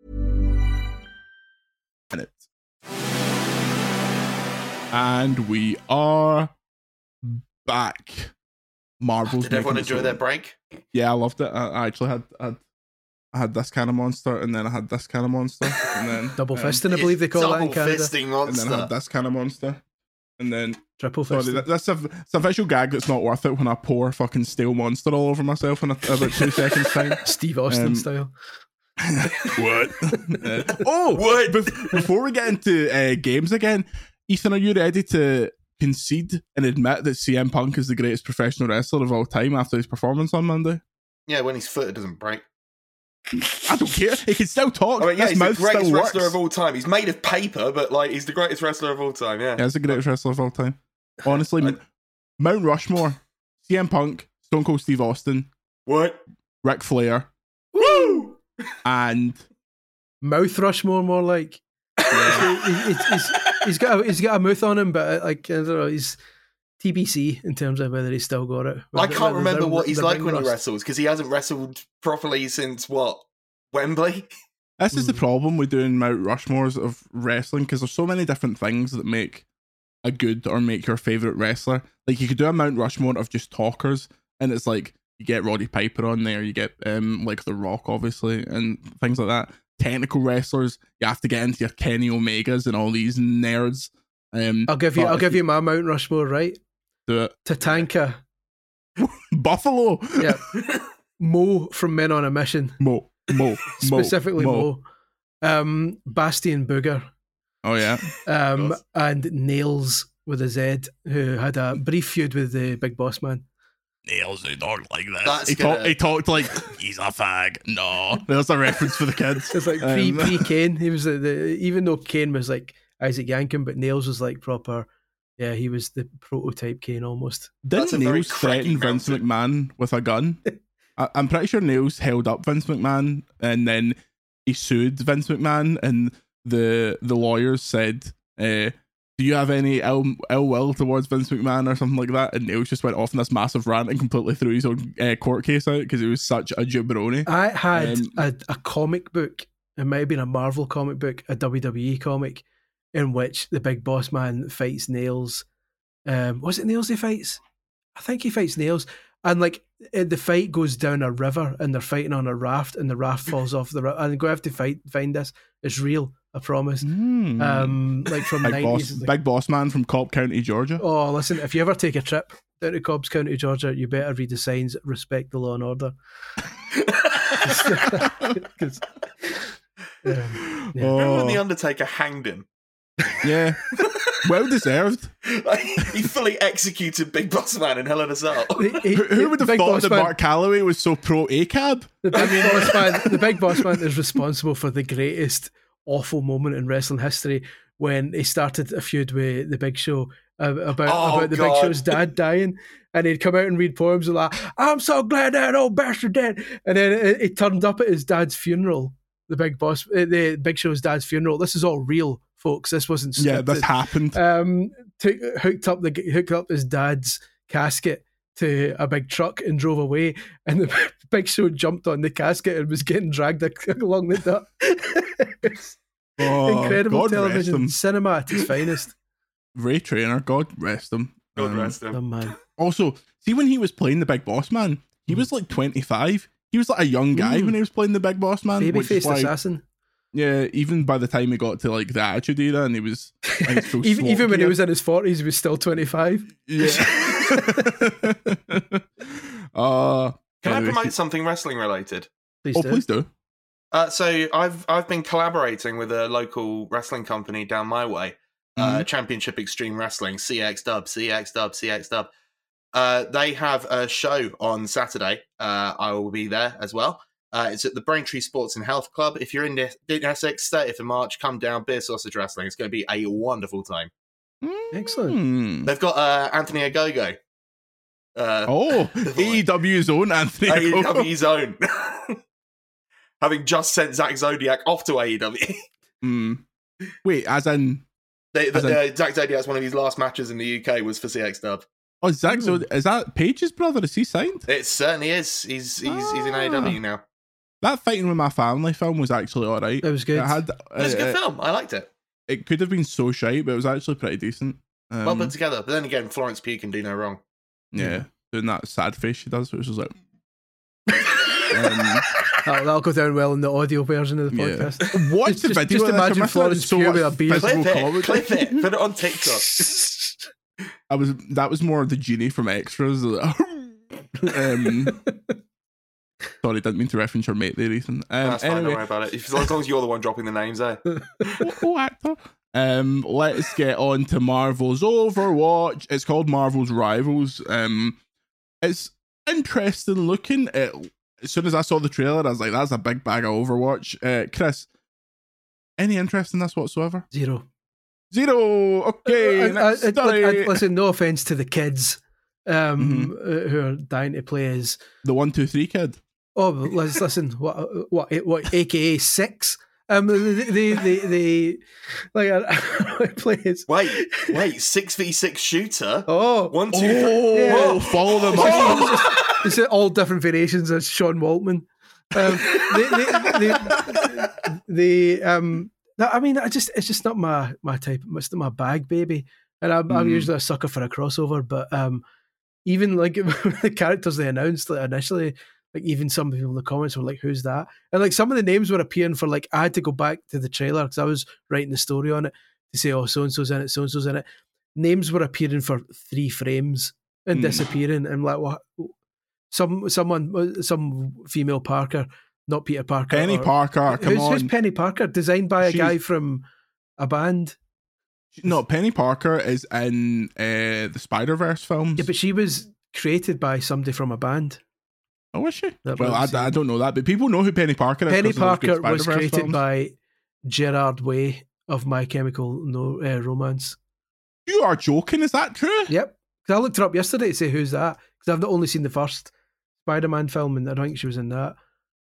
And we are back. Marvel's.
Did everyone
making
enjoy
it so-
their break?
Yeah, I loved it. I, I actually had, had I had this kind of monster, and then I had this kind of monster, and then
Double
um,
fisting, I believe they call that in
Double
Canada.
fisting
and then I
monster.
had this kind of monster. And then
Triple
sorry,
fist.
that, that's a it's a visual gag that's not worth it when I pour fucking steel monster all over myself in a, about two seconds time.
Steve Austin
Um,
style.
What? Uh, oh, what? Bef- before we get into uh, games again, Ethan, are you ready to concede and admit that C M Punk is the greatest professional wrestler of all time after his performance on Monday?
Yeah, when his foot doesn't break.
I don't care. He can still talk.
I mean, yeah,
His
he's the
mouth
greatest
still
wrestler
works.
of all time. He's made of paper, but like he's the greatest wrestler of all time. Yeah,
Yeah, he's the greatest wrestler of all time. Honestly,
I-
Mount Rushmore, C M Punk, Stone Cold Steve Austin,
What?
Ric Flair,
Woo!
and
Mouth Rushmore, more like. He- he's, he's, he's got a, he's got a mouth on him, but uh, like I don't know, he's T B C in terms of whether he's still got it.
I
Whether-
can't
whether
remember
the-
what he's
the
like
ring
when he
rust.
wrestles because he hasn't wrestled properly since what? Wembley?
this is the
Mm.
problem with doing Mount Rushmores of wrestling because there's so many different things that make a good or make your favorite wrestler. Like you could do a Mount Rushmore of just talkers, and it's like you get Roddy Piper on there, you get um like The Rock, obviously, and things like that. Technical wrestlers, you have to get into your Kenny Omegas and all these nerds. Um,
I'll give you.
but
I'll
if
give you my Mount Rushmore. Right,
do it.
Tatanka,
Buffalo,
yeah, Mo from Men on a Mission,
Mo, Mo, Mo,
specifically
Mo.
Mo, um, Bastian Booger,
Oh yeah,
um,
course.
and Nails with a Z, who had a brief feud with the Big Boss Man.
Nails he talked like this.
That's
he,
gonna-
talk, he talked like he's a fag. No, there's a reference for the kids.
It's like pre
Um,
pre Kane. He was the, the even though Kane was like Isaac Yankem, but Nails was like proper. Yeah, he was the prototype Kane almost.
That's
Didn't
a very
Nails threaten
cracky
Vince
mountain.
McMahon with a gun? I, I'm pretty sure Nails held up Vince McMahon and then he sued Vince McMahon, and the the lawyers said, uh, "Do you have any ill, ill will towards Vince McMahon or something like that?" And Nails just went off in this massive rant and completely threw his own uh, court case out because he was such a jabroni.
I had
Um,
a, a comic book. It might have been a Marvel comic book, a W W E comic, in which the Big Boss Man fights Nails. Um, was it Nails he fights? I think he fights Nails. And like eh, the fight goes down a river, and they're fighting on a raft, and the raft falls off the river. I'm going to have to fight find this. It's real, I promise.
Hmm.
Um, like from the
Big boss,
nineties.
big boss man from Cobb County, Georgia.
Oh, listen, if you ever take a trip down to Cobbs County, Georgia, you better read the signs, respect the law and order. 'Cause, um, yeah.
Remember when
Oh,
The Undertaker hanged him?
yeah, well deserved.
Like, he fully executed Big Boss Man in Hell in a Cell.
He- he-
Who, who would have
Big
thought
Boss
that
Man-
Mark Calloway was so pro A C A B?
The big boss man, the big boss man is responsible for the greatest awful moment in wrestling history when he started a feud with the Big Show uh, about
Oh,
about the
God.
Big Show's dad dying, and he'd come out and read poems and like, "I'm so glad that old bastard dead," and then it, it turned up at his dad's funeral. The Big Boss, uh, the Big Show's dad's funeral. This is all real, folks. This wasn't scripted.
Yeah, this happened.
Um, took, hooked up the hooked up his dad's casket to a big truck and drove away, and the Big Show jumped on the casket and was getting dragged along the duck. It's
Oh,
incredible
God
television,
rest him.
cinema at its finest.
Ray Trainer, God rest him.
God
Um,
rest
Oh
him.
man,
Also, see when he was playing the Big Boss Man, he was like twenty-five. He was like a young guy
Mm.
when he was playing the Big Boss Man. which is
babyface
why-
assassin.
Yeah, even by the time he got to like the Attitude Era and he was in his full
Even
SWAT
even when he
gear.
was in his forties, he was still twenty five.
Yeah. uh,
Can I
anyway,
promote something wrestling related?
Please
Oh,
do.
please do.
Uh, so I've I've been collaborating with a local wrestling company down my way, uh,
Mhm.
Championship Extreme Wrestling, C X Dub, C X Dub, C X Dub. Uh, they have a show on Saturday. Uh, I will be there as well. Uh, it's at the Braintree Sports and Health Club. If you're in, the, in Essex, thirtieth of March, come down, Beer Sausage Wrestling. It's going to be a wonderful time.
Excellent.
Hmm.
They've got uh, Anthony Ogogo. Uh,
Oh,
The
A E W's own Anthony.
A E
Ogogo.
W's own. Having just sent Zack Zodiac off to A E W.
Hmm. Wait, as in,
They,
As
the,
in-
uh, Zack Zodiac's one of his last matches in the U K was for C X Dub.
oh, Zach, so is that Paige's brother? Is he signed?
It certainly is. He's he's he's in A E W now.
That Fighting with My Family film was actually alright.
It was good.
It had,
It was a
uh,
good film. I liked it.
It could have been so shite, but it was actually pretty decent. Um,
Well put together. But then again, Florence Pugh can do no wrong.
yeah, doing that sad face she does, which is like. um,
That'll, that'll go down well in the audio version of the
Yeah.
podcast.
Watch
Just-
the
just-
video.
just
of this,
imagine
you're missing out on
Florence
so
Pugh
much
with a beard.
physical
Clip it.
comedy.
Clip it. Put it on TikTok.
I was that was more the genie from Extras. um, sorry, didn't mean to reference your mate there, Ethan. Um,
That's fine,
anyway,
don't worry about it. If, as long as you're the one dropping the names, eh?
oh, oh, actor. Um, let's get on to Marvel's Overwatch. It's called Marvel's Rivals. Um, it's interesting looking. It, as soon as I saw the trailer, I was like, "That's a big bag of Overwatch." Uh, Chris, any interest in this whatsoever?
Zero.
Zero. Okay.
I, I,
next
I,
story.
I, I, listen, no offense to the kids um,
Mm-hmm.
uh, who are dying to play as.
The one, two, three kid.
Oh, let's listen. What? What? What? A K A six. Um, they, they, they, they like I play as.
Wait, wait, six v six shooter.
Oh,
One, two,
Oh,
three.
Yeah.
follow them up.
Oh. It's all different variations of Sean Waltman. Um, they, they, they, they, um, no, I mean, I just it's just not my my type. It's not my bag, baby. And I'm, I'm
Mm.
usually a sucker for a crossover, but um, even like the characters they announced like, initially, like even some people in the comments were like, "Who's that?" And like some of the names were appearing for like I had to go back to the trailer because I was writing the story on it to say, "Oh, so and so's in it, so and so's in it." Names were appearing for three frames and
Mm.
disappearing, and like what? Some someone, some female Parker, not Peter Parker.
Penny
or-
Parker, come
who's,
on.
who's Penny Parker? Designed by a
She's-
guy from a band.
No, Penny Parker is in uh, the Spider-Verse films.
Yeah, but she was created by somebody from a band.
Oh, is she?
That
Well, I,
was,
I
uh,
don't know that, but people know who Penny Parker is.
Penny
'cause of those good
Parker was
Spider-Verse
created
films.
by Gerard Way of My Chemical no, uh, Romance.
You are joking, is that true?
Yep. 'Cause I looked her up yesterday to say who's that because I've not only seen the first Spider-Man film and I don't think she was in that.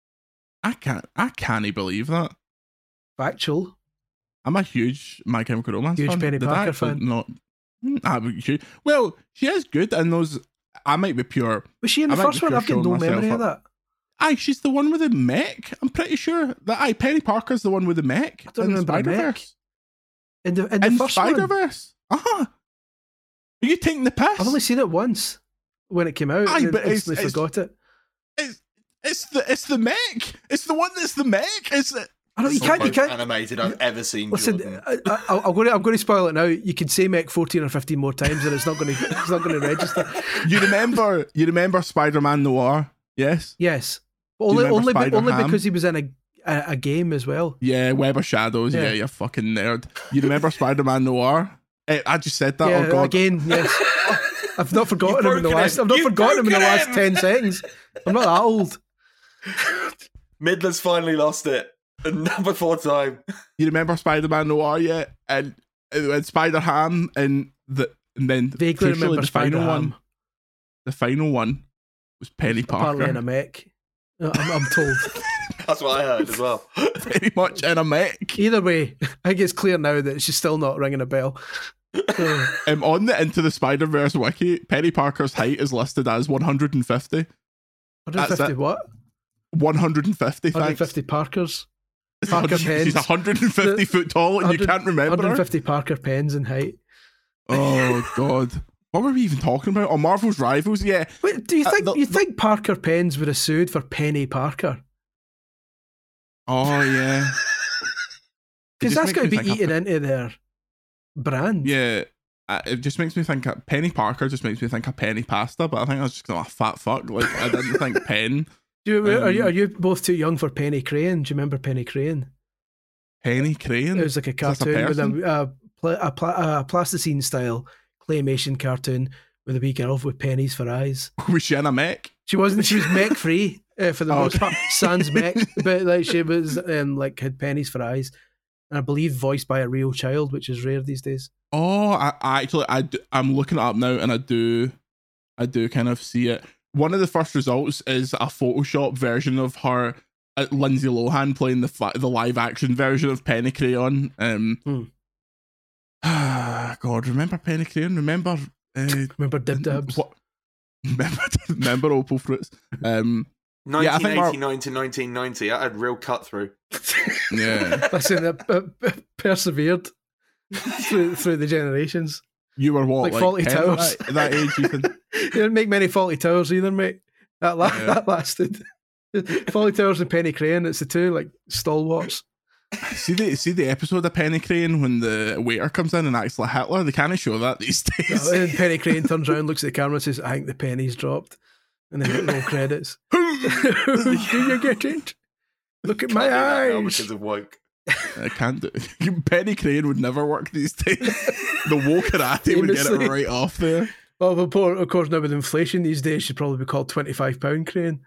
I can't, I can't believe that.
Factual.
I'm a huge My Chemical Romance
Huge
fan.
Penny
Did I
Parker
actually
fan.
Not, Mm, I would- she- well, she is good in those. I might be pure.
Was she in the
I might
first
be
one?
pure
I've got no
showing
memory
myself
of
up.
that.
Aye, she's the one with the mech. I'm pretty sure that. Aye, Penny Parker's the one with the mech.
I don't
in
remember the
Spider
mech.
Verse.
In the, in the
In
first
Spider
one,
Verse. Uh huh. Are you taking the piss?
I've only seen it once when it came out.
Aye,
and
but it's-
instantly
it's-
forgot it.
It's it's the it's the mech. It's the one that's the mech. It's the,
I don't. You
It's the
can't. You
most
can't.
animated I've ever seen.
Listen,
Jordan.
I, I, I'm going to I'm going to spoil it now. You can say Mech fourteen or fifteen more times, and it's not going to it's not going to register.
you remember you remember Spider-Man Noir? Yes.
Yes,
Do you
only
remember
only be- only
Spider-Ham?
because he was in a a, a game as well.
Yeah, Web of Shadows. Yeah,
Yeah.
you fucking nerd. You remember Spider-Man Noir? Eh, I just said that.
yeah,
oh god.
again, yes. I've not forgotten him in the
broken
last.
him.
I've not
You've
forgotten him in the
broken
last
him.
ten seconds. I'm not that old.
Midler's finally lost it. Number four time.
You remember Spider-Man Noir? Yeah, and and Spider-Ham and the and then
Vaguely
crucially,
remember
the final
Spider-Ham.
one. The final one was Penny
Apparently in a
Parker.
mech. Uh, I'm, I'm told.
That's what I heard as well.
Very much in a mech.
Either way, I think it's clear now that she's still not ringing a bell. So,
Um, on the Into the Spider-Verse wiki, Penny Parker's height is listed as one hundred fifty.
one hundred fifty
it.
what?
one hundred fifty,
one hundred
thanks.
fifty Parkers.
It's
Parker
one hundred
pens.
She's one hundred fifty foot tall and you
100
can't remember
one hundred
her.
fifty Parker pens in height.
Oh, God. What were we even talking about? Oh, Marvel's Rivals? Yeah.
Wait, do you
Uh,
think
the-
you
the-
think Parker pens would have sued for Penny Parker?
Oh, yeah. It
Because
just
that's
makes
got to
me
be
think of-
eaten into their brand.
Yeah. Uh, it just makes me think of, Penny Parker just makes me think of Penny Pasta, but I think I was just going, oh, fat fuck. Like, I didn't think Pen.
Do you, are you
Um,
are you both too young for Penny Crane? Do you remember Penny Crane?
Penny Crane?
It was like a
Is this a
cartoon with
person?
a, a, pla- a, pla- a plasticine style claymation cartoon with a wee girl with pennies for eyes.
Was she in a mech?
She wasn't. She was mech free uh, for the
Oh,
most
okay.
part. Sans mech, but like she was um, like had pennies for eyes, and I believe voiced by a real child, which is rare these days.
Oh, I, I actually, I do, I'm looking it up now, and I do, I do kind of see it. One of the first results is a Photoshop version of her, uh, Lindsay Lohan playing the fi- the live action version of Penny Crayon. Um,
Hmm.
God, remember Penny Crayon? Remember? Uh,
Remember Dib Dabs?
what? Remember? Remember Opal Fruits? Um, Yeah, I think
nineteen eighty-nine to nineteen ninety. I had real cut through.
yeah.
Listen, uh, uh, uh, persevered through through the generations.
You were what,
Like
like,
Faulty
ten at
Towers.
that, that age, Ethan?
You didn't make many Faulty Towers either, mate. That la-
Yeah.
that lasted. Faulty Towers and Penny Crane, it's the two like stalwarts.
See the see the episode of Penny Crane when the waiter comes in and acts like Hitler? They can't show that these days.
No, and Penny Crane turns around, looks at the camera and says, I think the penny's dropped. And then no credits. Do you get it? Look at my eyes.
Because of woke.
I can't do it. Penny Crane would never work these days. The woke karate would get it right off there.
Well, of course, now with inflation these days, she'd probably be called twenty-five pound Crane.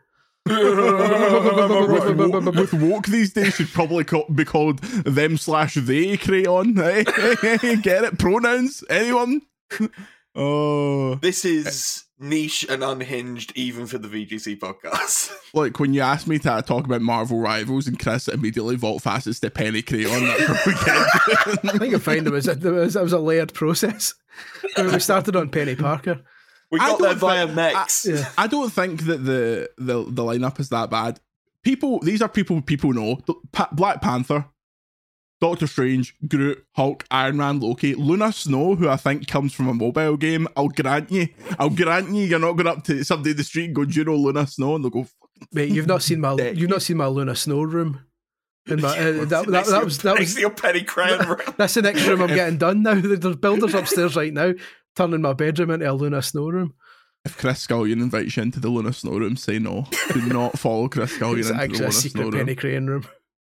with, with woke these days, she'd probably call, be called them slash they crayon. Hey, hey, hey, get it? Pronouns? Anyone? Oh,
this is niche and unhinged, even for the V G C podcast.
Like when you asked me to talk about Marvel Rivals, and Chris immediately vault fastest to Penny Crayon. That's what we get.
I think I find it was a, it was, it was a layered process. I mean, we started on Penny Parker.
We got there via Mex.
I, yeah. I don't think that the, the the lineup is that bad. People, these are people people know. Pa- Black Panther, Doctor Strange, Groot, Hulk, Iron Man, Loki, Luna Snow, who I think comes from a mobile game. I'll grant you, I'll grant you, you're not going up to somebody in the street and go, "Do you know Luna Snow?" And they'll go,
"Mate, you've not seen my
deck.
you've not seen my Luna Snow room." And my, uh, that, that, that, that was that was
your Penny Crane room.
That's the next room I'm getting done now. There's builders upstairs right now turning my bedroom into a Luna Snow room.
If Chris Scullion invites you into the Luna Snow room, say no. Do not follow Chris Scullion
it's
into the Luna
a
Snow
secret
room.
Penny Crane room.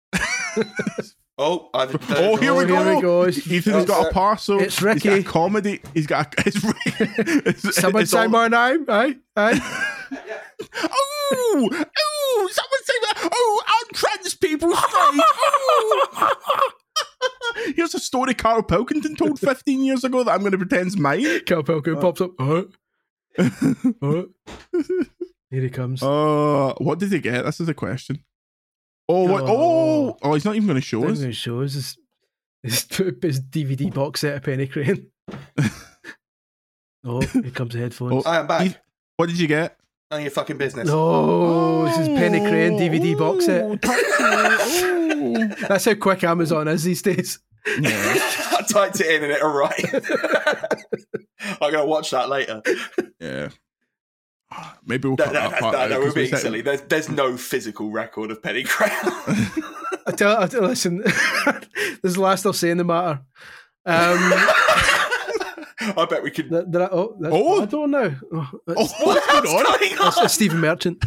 Oh, I've
oh, here we
oh,
go.
Here we go.
Ethan's got a parcel.
It's Ricky.
He's got a comedy. He's got a. It's, it's,
Someone
it's
say
all,
my name, eh? eh?
Oh, oh, someone say my. Oh, I'm trans people straight. Oh. Here's a story Carl Pilkington told fifteen years ago that I'm going to pretend is mine.
Carl Pilkington uh. pops up. Huh? Huh? Here he comes.
Uh, what did he get? This is a question. Oh, what? Oh, oh, he's not even going to show
he's
us.
Going to show us his, his, his D V D box set of Penny Crane. Oh, here comes the headphones.
Oh,
I am back.
He, what did you get?
None of your fucking business.
Oh, this is Penny Crane D V D box set.
Oh.
That's how quick Amazon is these days.
Yeah.
I typed it in and it arrived. I'm going to watch that later.
Yeah. Maybe we'll
no,
cut
no,
that
no,
part
no,
out,
no, we're
'cause we
being
said-
silly. There's, there's no physical record of Penny Crane.
I tell, I tell, listen, this is the last I'll say in the matter. Um,
I bet we could.
that, that, oh, that's,
Oh.
I don't know. Oh,
Oh,
that's,
what's going on?
going on?
that's, that's Stephen Merchant.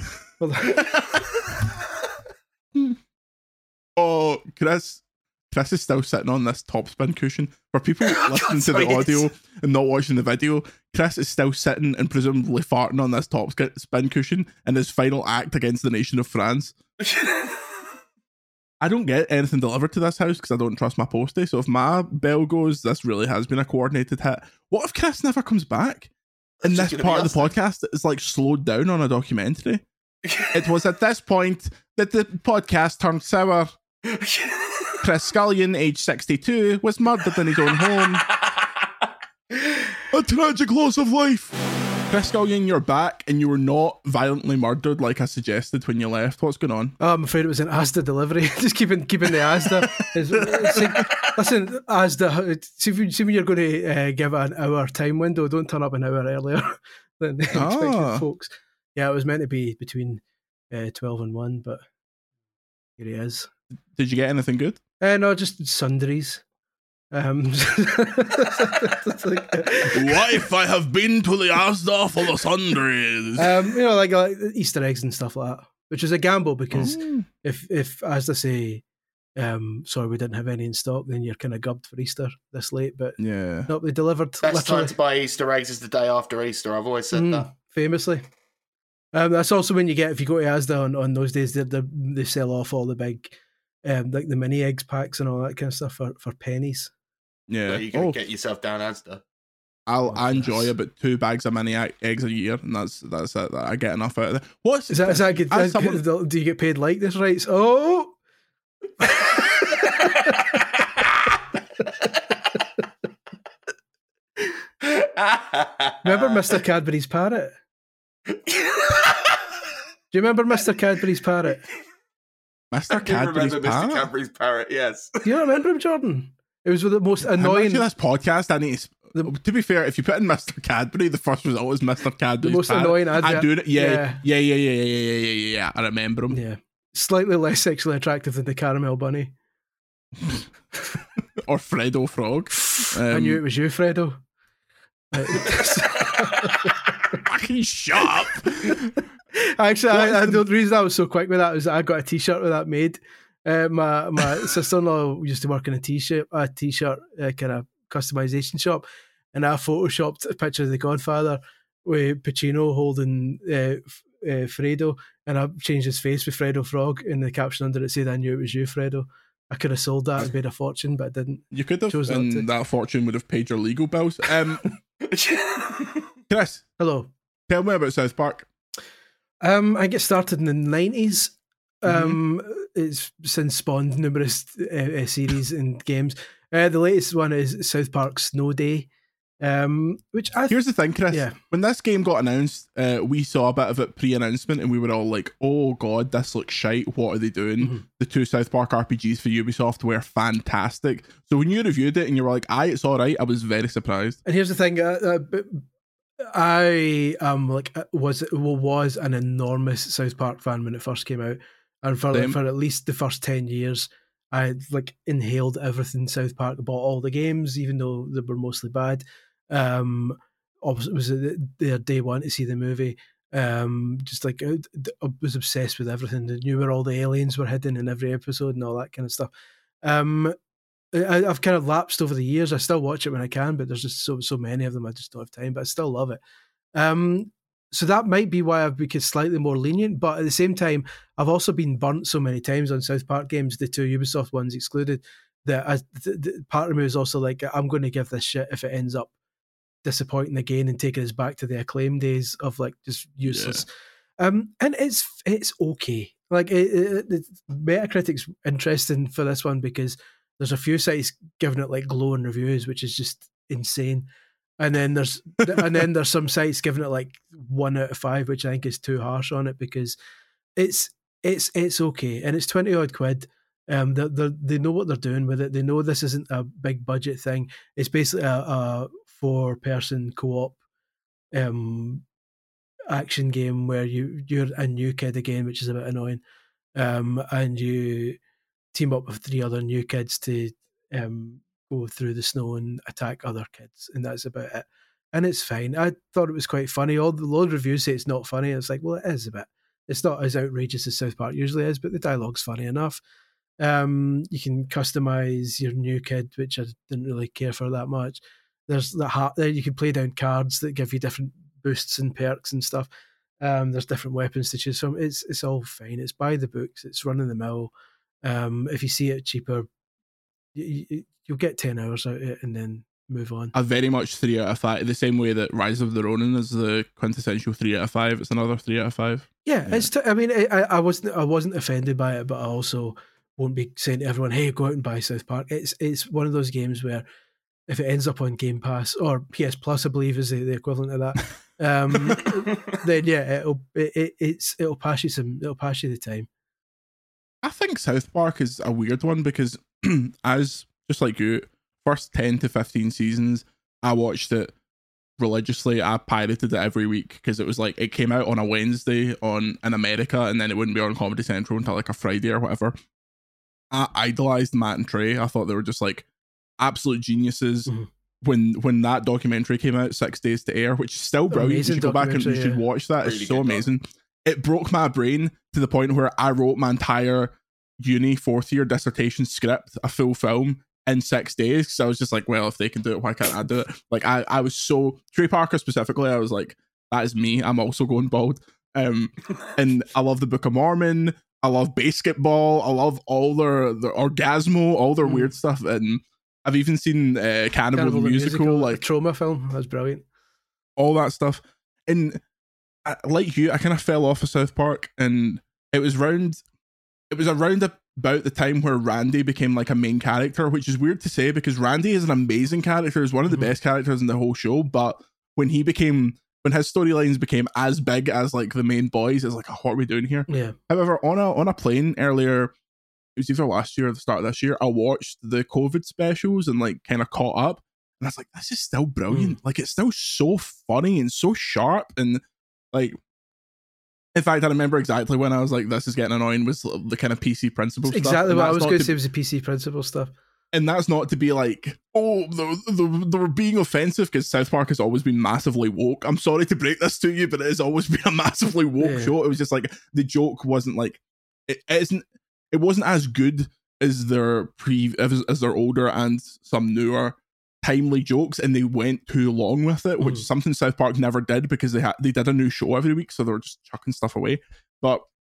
Oh, Chris. Chris is still sitting on this top spin cushion. For people listening to the
sorry,
audio
yes.
and not watching the video, Chris is still sitting and presumably farting on this top sk- spin cushion in his final act against the nation of France. I don't get anything delivered to this house because I don't trust my postie. So if my bell goes, this really has been a coordinated hit. What if Chris never comes back? And
It's
this
just
part
gonna
of
be
the
us
podcast is like slowed down on a documentary. It was at this point that the podcast turned sour. Chris Scullion, age sixty-two, was murdered in his own home. A tragic loss of life. Chris Scullion, you're back, and you were not violently murdered like I suggested when you left. What's going on?
Oh, I'm afraid it was an Asda delivery. Just keeping keeping the Asda. It's, it's like, listen, Asda, see, if you, see when you're going to uh, give an hour time window, don't turn up an hour earlier than the
Ah.
expected folks. Yeah, it was meant to be between uh, twelve and one, but here he is.
Did you get anything good?
Uh, no, just sundries. Um, it's like,
Wife, I have been to the Asda for the sundries.
um, you know, like, like Easter eggs and stuff like that, which is a gamble because
Oh.
if, if as they say, um, sorry, we didn't have any in stock, then you're kind of gubbed for Easter this late. But
Yeah.
no, they delivered
Best
literally,
time to buy Easter eggs is the day after Easter. I've always said
Mm,
that.
famously. Um, that's also when you get, if you go to Asda on, on those days, they they sell off all the big, um, like the mini eggs packs and all that kind of stuff for, for pennies.
Yeah.
So you can
Oh,
get yourself down Asda.
I'll,
Oh,
I enjoy
yes.
about two bags of mini egg- eggs a year, and that's that's it. I get enough out of it. What's
Is that, is that good?
As
Is-
someone-
do you get paid like this, right? Oh! Remember Mister Cadbury's parrot? Do you remember Mister Cadbury's parrot?
Mister
I do
Cadbury's
remember
parrot?
Mister Cadbury's parrot, yes.
Do you not remember him, Jordan? It was the most
How much
annoying.
of this podcast I need to, sp- to be fair, if you put in Mister Cadbury, the first result is Mister Cadbury's
most
parrot.
annoying
I
advert.
do it. Yeah,
Yeah.
yeah, yeah, yeah, yeah, yeah, yeah, yeah, yeah, yeah. I remember him.
Yeah, slightly less sexually attractive than the caramel bunny.
or Fredo Frog. Um,
I knew it was you, Fredo.
Fucking shut up.
Actually, I, I,
the...
the reason I was so quick with that was I got a T-shirt with that made. Uh, my my sister-in-law used to work in a T-shirt, a T-shirt uh, kind of customization shop, and I photoshopped a picture of the Godfather with Pacino holding uh, uh, Fredo, and I changed his face with Fredo Frog, and the caption under it said, "I knew it was you, Fredo." I could have sold that and made a fortune, but I didn't.
You could have, and that fortune would have paid your legal bills. Um, Chris,
hello.
Tell me about South Park.
Um, I get started in the nineties. Um,
mm-hmm.
It's since spawned numerous uh, uh, series and games. Uh, the latest one is South Park Snow Day. Um, which I th-
here's the thing, Chris.
Yeah.
When this game got announced, uh, we saw a bit of it pre-announcement, and we were all like, "Oh God, this looks shite. What are they doing?" Mm-hmm. The two South Park R P Gs for Ubisoft were fantastic. So when you reviewed it and you were like, "Aye, it's all right," I was very surprised.
And here's the thing: uh, uh, I um like was well, was an enormous South Park fan when it first came out, and for like, for at least the first ten years, I like inhaled everything South Park, bought all the games, even though they were mostly bad. Um, it was their day one to see the movie. Um, just like I was obsessed with everything. I knew where all the aliens were hidden in every episode and all that kind of stuff. Um, I, I've kind of lapsed over the years. I still watch it when I can, but there's just so so many of them. I just don't have time, but I still love it. Um, so that might be why I've become slightly more lenient. But at the same time, I've also been burnt so many times on South Park games, the two Ubisoft ones excluded, that I, the, the, part of me is also like, I'm going to give this shit if it ends up disappointing again and taking us back to the Acclaim days of like just useless. Yeah. Um, and it's it's okay. Like it, it, it, Metacritic's interesting for this one because there's a few sites giving it like glowing reviews, which is just insane. And then there's and then there's some sites giving it like one out of five, which I think is too harsh on it because it's it's it's okay and it's twenty odd quid. Um, they they they know what they're doing with it. They know this isn't a big budget thing. It's basically a, a four person co-op um action game where you you're a new kid again, which is a bit annoying. Um, and you team up with three other new kids to um, go through the snow and attack other kids, and that's about it. And it's fine. I thought it was quite funny. All the load of reviews say it's not funny. It's like, well, it is a bit. It's not as outrageous as South Park usually is, but the dialogue's funny enough. Um, you can customize your new kid, which I didn't really care for that much. There's the hat there. You can play down cards that give you different boosts and perks and stuff. Um, there's different weapons to choose from. It's it's all fine. It's by the books. It's run of the mill. Um, if you see it cheaper, you, you, you'll get ten hours out of it and then move on.
A very much three out of five. The same way that Rise of the Ronin is the quintessential three out of five. It's another three out of five.
Yeah, yeah. it's. T- I mean, I, I wasn't. I wasn't offended by it, but I also won't be saying to everyone, "Hey, go out and buy South Park." It's it's one of those games where if it ends up on Game Pass or P S Plus, I believe is the, the equivalent of that. Um, then yeah, it'll it, it, it's it'll pass you some. It'll pass you the time.
I think South Park is a weird one because, as just like you, first ten to fifteen seasons, I watched it religiously. I pirated it every week because it was like it came out on a Wednesday on in America, and then it wouldn't be on Comedy Central until like a Friday or whatever. I idolized Matt and Trey. I thought they were just like absolute geniuses. Mm-hmm. When when that documentary came out, Six Days to Air, which is still brilliant, amazing you should go back and you should yeah. watch that. Really it's so amazing. One. It broke my brain to the point where I wrote my entire uni fourth year dissertation script, a full film, in six days. Because I was just like, well, if they can do it, why can't I do it? Like I, I was so Trey Parker specifically. I was like, that is me. I'm also going bald. Um, and I love the Book of Mormon. I love Basketball. I love all their their Orgasmo, all their mm. weird stuff. And I've even seen uh, Cannibal, Cannibal the, the musical, musical, like
Trauma film. That's brilliant.
All that stuff. And I, like you, I kind of fell off of South Park, and it was round. It was around about the time where Randy became like a main character, which is weird to say because Randy is an amazing character. He's one of the mm-hmm. best characters in the whole show. But when he became, when his storylines became as big as like the main boys, it's like, oh, what are we doing here?
Yeah.
However, on a on a plane earlier, it was either last year or the start of this year, I watched the COVID specials and like kind of caught up, and I was like, this is still brilliant. Mm. Like it's still so funny and so sharp, and like In fact, I remember exactly when I was like, this is getting annoying, was the kind of P C principle stuff.
Exactly what I was going to
to
say was the P C principle stuff.
And that's not to be like, oh, they're, they're, they're being offensive, because South Park has always been massively woke. I'm sorry to break this to you, but it has always been a massively woke
Yeah.
show. It was just like, the joke wasn't like, it isn't, it wasn't as good as their pre, as, as their older and some newer timely jokes, and they went too long with it, which
Mm.
is something South Park never did, because they had they did a new show every week, so they were just chucking stuff away. But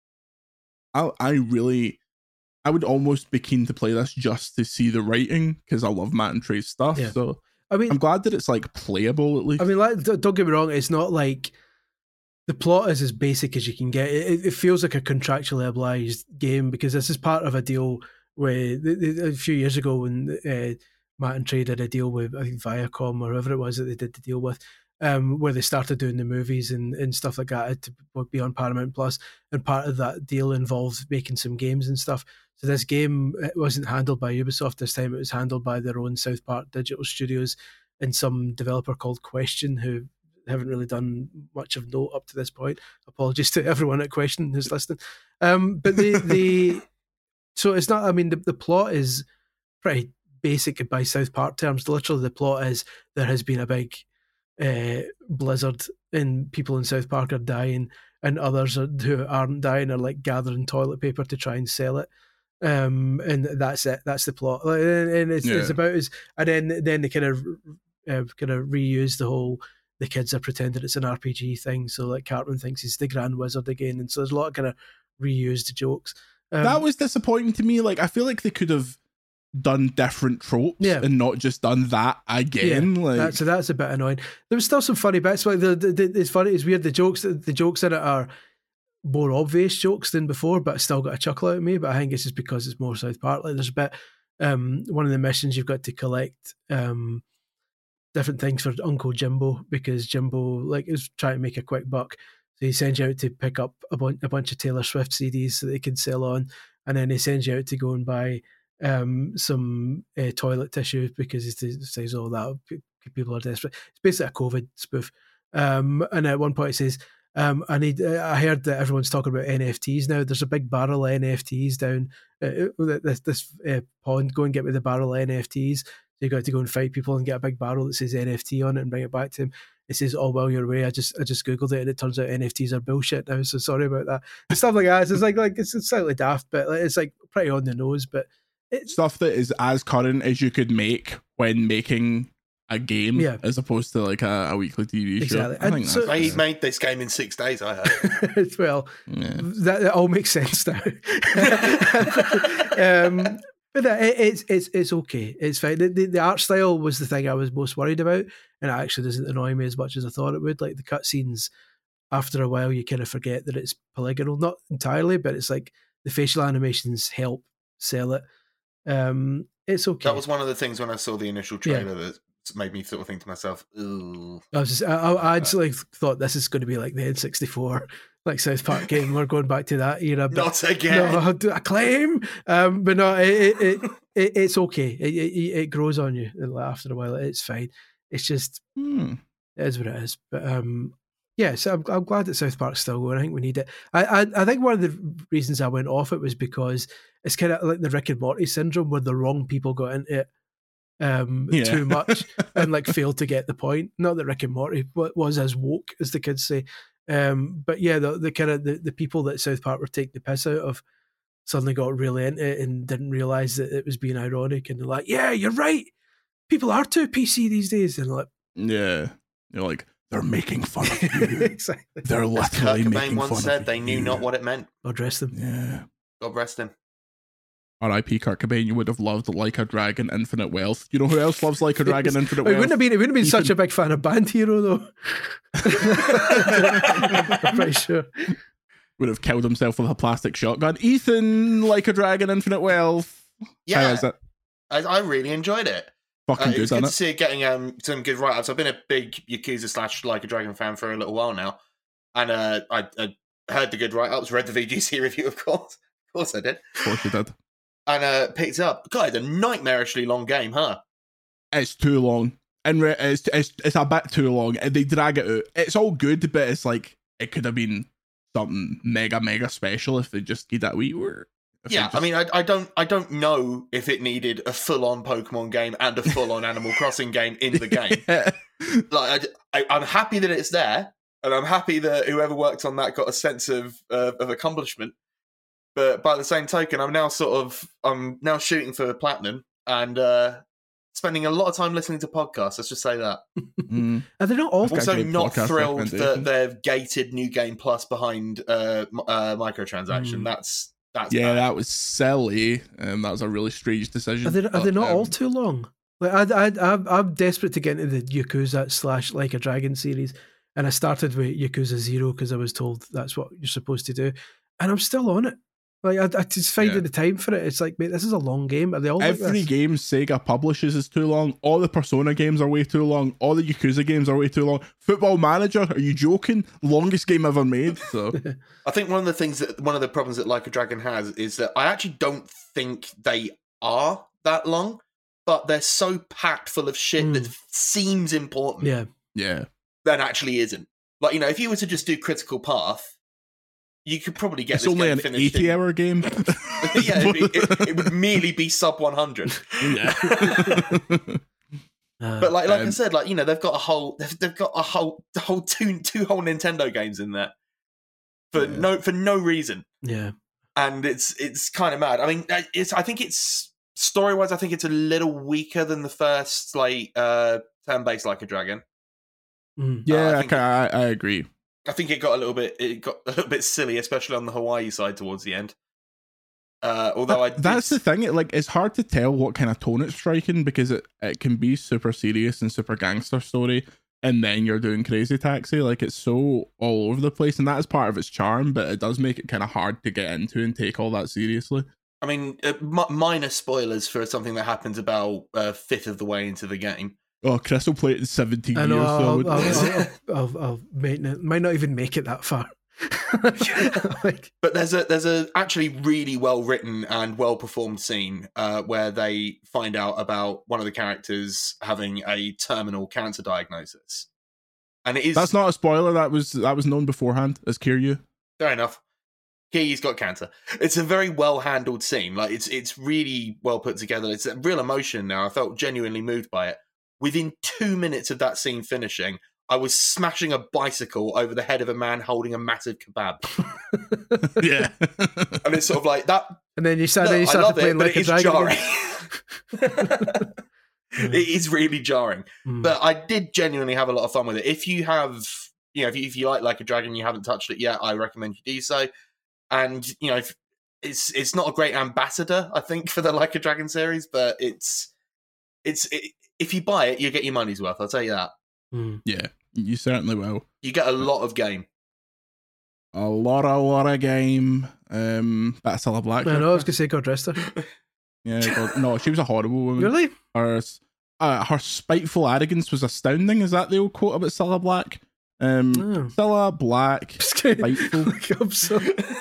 I I really I would almost be keen to play this just to see the writing, because I love Matt and Trey's stuff.
Yeah.
So
I mean,
I'm glad that it's like playable at least.
I mean, like, d- don't get me wrong. It's not like the plot is as basic as you can get. It, it feels like a contractually obliged game, because this is part of a deal where the, the, a few years ago when uh, Matt and Trey did a deal with, I think, Viacom or whoever it was that they did the deal with, um, where they started doing the movies and, and stuff like that to be on Paramount Plus. And part of that deal involved making some games and stuff. So this game, it wasn't handled by Ubisoft this time. It was handled by their own South Park Digital Studios and some developer called Question, who haven't really done much of note up to this point. Apologies to everyone at Question who's listening. Um, but the the so it's not. I mean, the, the plot is pretty basic by South Park terms. Literally, the plot is there has been a big uh, blizzard and people in South Park are dying, and others are, who aren't dying are like gathering toilet paper to try and sell it. Um, and that's it. That's the plot. Like, and and it's,
Yeah.
it's about as and then then they kind of uh, kind of reuse the whole. The kids are pretending it's an R P G thing, so like Cartman thinks he's the Grand Wizard again, and so there's a lot of kind of reused jokes. Um,
that was disappointing to me. Like, I feel like they could have done different tropes
Yeah.
and not just done that again.
Yeah,
like,
that, so that's a bit annoying. There was still some funny bits. Like the, the, the it's funny. It's weird. The jokes, the jokes in it are more obvious jokes than before, but still got a chuckle out of me. But I think it's just because it's more South Park. Like there's a bit. Um, one of the missions you've got to collect um, different things for Uncle Jimbo, because Jimbo like is trying to make a quick buck. So he sends you out to pick up a, bun- a bunch of Taylor Swift C Ds so they can sell on, and then he sends you out to go and buy um, some uh, toilet tissue because he says, "Oh, that p- people are desperate." It's basically a COVID spoof. Um, and at one point, he says, um, "I need." Uh, I heard that everyone's talking about N F Ts now. There's a big barrel of N F Ts down uh, this this uh, pond. Go and get me the barrel of N F Ts. So you got to go and fight people and get a big barrel that says N F T on it and bring it back to him. It says, "Oh, well, you're away. I just I just googled it and it turns out N F Ts are bullshit now. So sorry about that." And stuff like that. So it's like like it's slightly daft, but it's like pretty on the nose. But it's
stuff that is as current as you could make when making a game,
Yeah.
as opposed to like a, a weekly T V show.
Exactly.
I
And
think
so-
that's
They made this game in six days, I heard.
well,
yeah.
that, that all makes sense now. um, but that, it, it's it's it's okay. It's fine. The, the, the art style was the thing I was most worried about, and it actually doesn't annoy me as much as I thought it would. Like the cutscenes, after a while, you kind of forget that it's polygonal. Not entirely, but it's like the facial animations help sell it. Um, it's okay.
That was one of the things when I saw the initial trailer that made me sort of think to myself, ooh.
I was just, I, I I actually thought this is going to be like the N sixty-four, like South Park game. We're going back to that era. But
Not again.
No, do I claim? Um, but no, it, it, it, it it's okay. It, it it grows on you after a while. It's fine. It's just
Hmm.
it is what it is. But um, yeah. So I'm, I'm glad that South Park's still going. I think we need it. I, I I think one of the reasons I went off it was because it's kind of like the Rick and Morty syndrome, where the wrong people got into it um
Yeah.
too much and like failed to get the point. Not that Rick and Morty wa- was as woke as the kids say, um but yeah, the, the kind of the, the people that South Park were taking the piss out of suddenly got really into it and didn't realize that it was being ironic, and they're like, yeah, you're right, people are too P C these days, and like
Yeah. You're like, they're making fun of you.
exactly,
They're
As Kurt
literally
Cobain
making
once
fun
said,
of
they knew
you.
not what it meant.
address them.
Yeah.
God rest him.
R I P Kurt Cobain, you would have loved Like a Dragon, Infinite Wealth. You know who else loves Like a Dragon, Infinite
It
Wealth?
wouldn't have been. It wouldn't have been such
Ethan-
a big fan of Band Hero, though. I'm pretty sure.
Would have killed himself with a plastic shotgun. Ethan, Like a Dragon, Infinite Wealth. How
Yeah,
is it?
I, I really enjoyed it.
Fucking
Uh, it
good,
was
isn't
good
it?
to see it getting um, some good write-ups. I've been a big Yakuza slash Like a Dragon fan for a little while now, and uh, I, I heard the good write-ups, read the V G C review, of course. Of course I did.
Of course you did.
And uh, picked it up. God, it's a nightmarishly long game, huh?
It's too long. And re- it's, it's it's a bit too long. And they drag it out. It's all good, but it's like it could have been something mega mega special if they just did that wee word.
Yeah,
just...
I mean, I, I don't, I don't know if it needed a full-on Pokemon game and a full-on Animal Crossing game in the game.
Yeah.
Like, I, I, I'm happy that it's there, and I'm happy that whoever worked on that got a sense of uh, of accomplishment. But by the same token, I'm now sort of, I'm now shooting for platinum and uh, spending a lot of time listening to podcasts. Let's just say that.
Mm.
Are they not all?
Also, not thrilled that they've gated New Game Plus behind uh, uh, microtransaction.
Mm.
That's. That's
yeah,
bad.
that was silly, and that was a really strange decision.
Are they, are
but,
they not
um,
all too long? Like I, I, I'm, I'm desperate to get into the Yakuza slash Like a Dragon series, and I started with Yakuza Zero because I was told that's what you're supposed to do, and I'm still on it. Like I, I just finding
Yeah.
the time for it. It's like, mate, this is a long game. Are they all
Every
like this?
game Sega publishes is too long. All the Persona games are way too long. All the Yakuza games are way too long. Football Manager, are you joking? Longest game ever made. So
I think one of the things that one of the problems that Like a Dragon has is that I actually don't think they are that long, but they're so packed full of shit
Mm.
that seems important
Yeah,
yeah,
that actually isn't. Like, you know, if you were to just do Critical Path, you could probably get
it's
this
only
game
an
finished.
eighty-hour game.
yeah, it, it, it would merely be sub one hundred.
Yeah.
Uh,
But like, like I
Um,
said, like, you know, they've got a whole, they've, they've got a whole, the whole two, two whole Nintendo games in there for
Yeah.
no, for no reason.
yeah,
And it's, it's kind of mad. I mean, it's, I think it's story wise, I think it's a little weaker than the first, like, uh, turn-based Like a Dragon.
mm.
yeah,
Uh, I
I,
think-
ca- I, I agree.
I think it got a little bit, it got a little bit silly, especially on the Hawaii side towards the end. Uh, although I,
But that's the thing. It, like, it's hard to tell what kind of tone it's striking because it, it can be super serious and super gangster story, and then you're doing Crazy Taxi. Like, it's so all over the place, and that is part of its charm. But it does make it kind of hard to get into and take all that seriously.
I mean, uh, m- minor spoilers for something that happens about a fifth of the way into the game.
Oh, Chris will play it in seventeen
I know.
years. So I
I'll,
would-
I'll, I'll, I'll, I'll might, not, might not even make it that far. Like,
But there's a there's a actually really well written and well performed scene uh, where they find out about one of the characters having a terminal cancer diagnosis, and it is
That's not a spoiler. That was that was known beforehand as Kiryu.
fair enough. Kiyi's got cancer. It's a very well handled scene. Like it's it's really well put together. It's a real emotion. Now I felt genuinely moved by it. Within two minutes of that scene finishing, I was smashing a bicycle over the head of a man holding a massive kebab,
Yeah.
and it's sort of like that.
and then you started,
Look,
you
I
started
love
playing
it, but
Like
it
a
is
Dragon.
jarring.
again.
It is really jarring.
Mm.
But I did genuinely have a lot of fun with it. If you have, you know, if you, if you like Like a Dragon, you haven't touched it yet, I recommend you do so. And you know, if, it's it's not a great ambassador, I think, for the Like a Dragon series, but it's it's it, if you buy it, you get your money's worth. I'll tell you that.
Mm.
Yeah, you certainly will.
You get a lot of game.
A lot, a lot of game. Um, that's still a black.
I know. I was gonna say God rest her.
Yeah, God, no, she was a horrible woman.
Really?
Her, uh, her spiteful arrogance was astounding. Is that the old quote about Cilla Black? Um,
Oh.
Cilla Black, spiteful.
Like, I'm so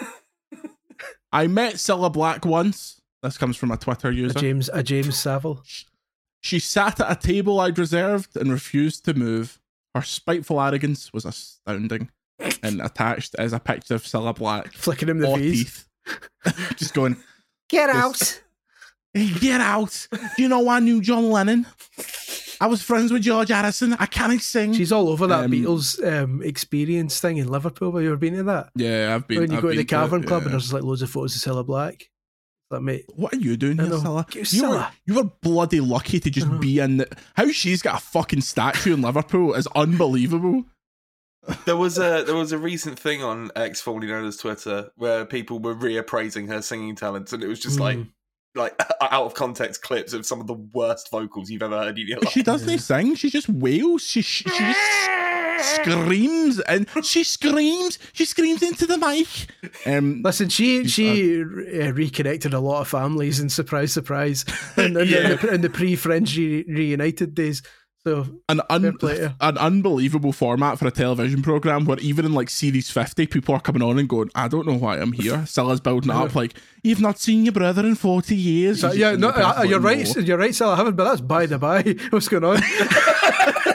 I met Cilla Black once. This comes from a Twitter
a
user.
James a James Savile.
She sat at a table I'd reserved and refused to move. Her spiteful arrogance was astounding. And attached is a picture of Cilla Black.
Flicking him the
All
V's.
teeth. Just going,
Get
Just- hey, get out. Do you know I knew John Lennon? I was friends with George Harrison. I can't sing.
She's all over that
Um,
Beatles um, experience thing in Liverpool. Have you ever been to that?
yeah, I've been.
when you
I've
go to the
been
Cavern
it,
Club
yeah.
and there's like loads of photos of Cilla Black. Like, mate,
What are you doing
I
here,
know.
Cilla?
Get
You were,
Cilla.
you were bloody lucky to just
I know.
be in the... How she's got a fucking statue in Liverpool is unbelievable.
There was a there was a recent thing on X, formerly known as Twitter, where people were reappraising her singing talents, and it was just like
Mm.
like out of context clips of some of the worst vocals you've ever heard in your life.
She doesn't sing. She just wails. She, she, she just screams. And she screams. She screams into the mic. Um,
listen, she
She's
she uh, reconnected a lot of families, and surprise, surprise, in, in,
Yeah.
in the, in the pre-Fringe re- reunited days. So
an,
Fair
un-
play to her.
an unbelievable format for a television program where even in like series fifty, people are coming on and going, I don't know why I'm here. Cilla's building it up like, you've not seen your brother in forty years.
So, yeah,
And
no,
the person's
uh, you're
like,
right.
"No."
You're right, Sal. I haven't, but that's by the by. What's going on?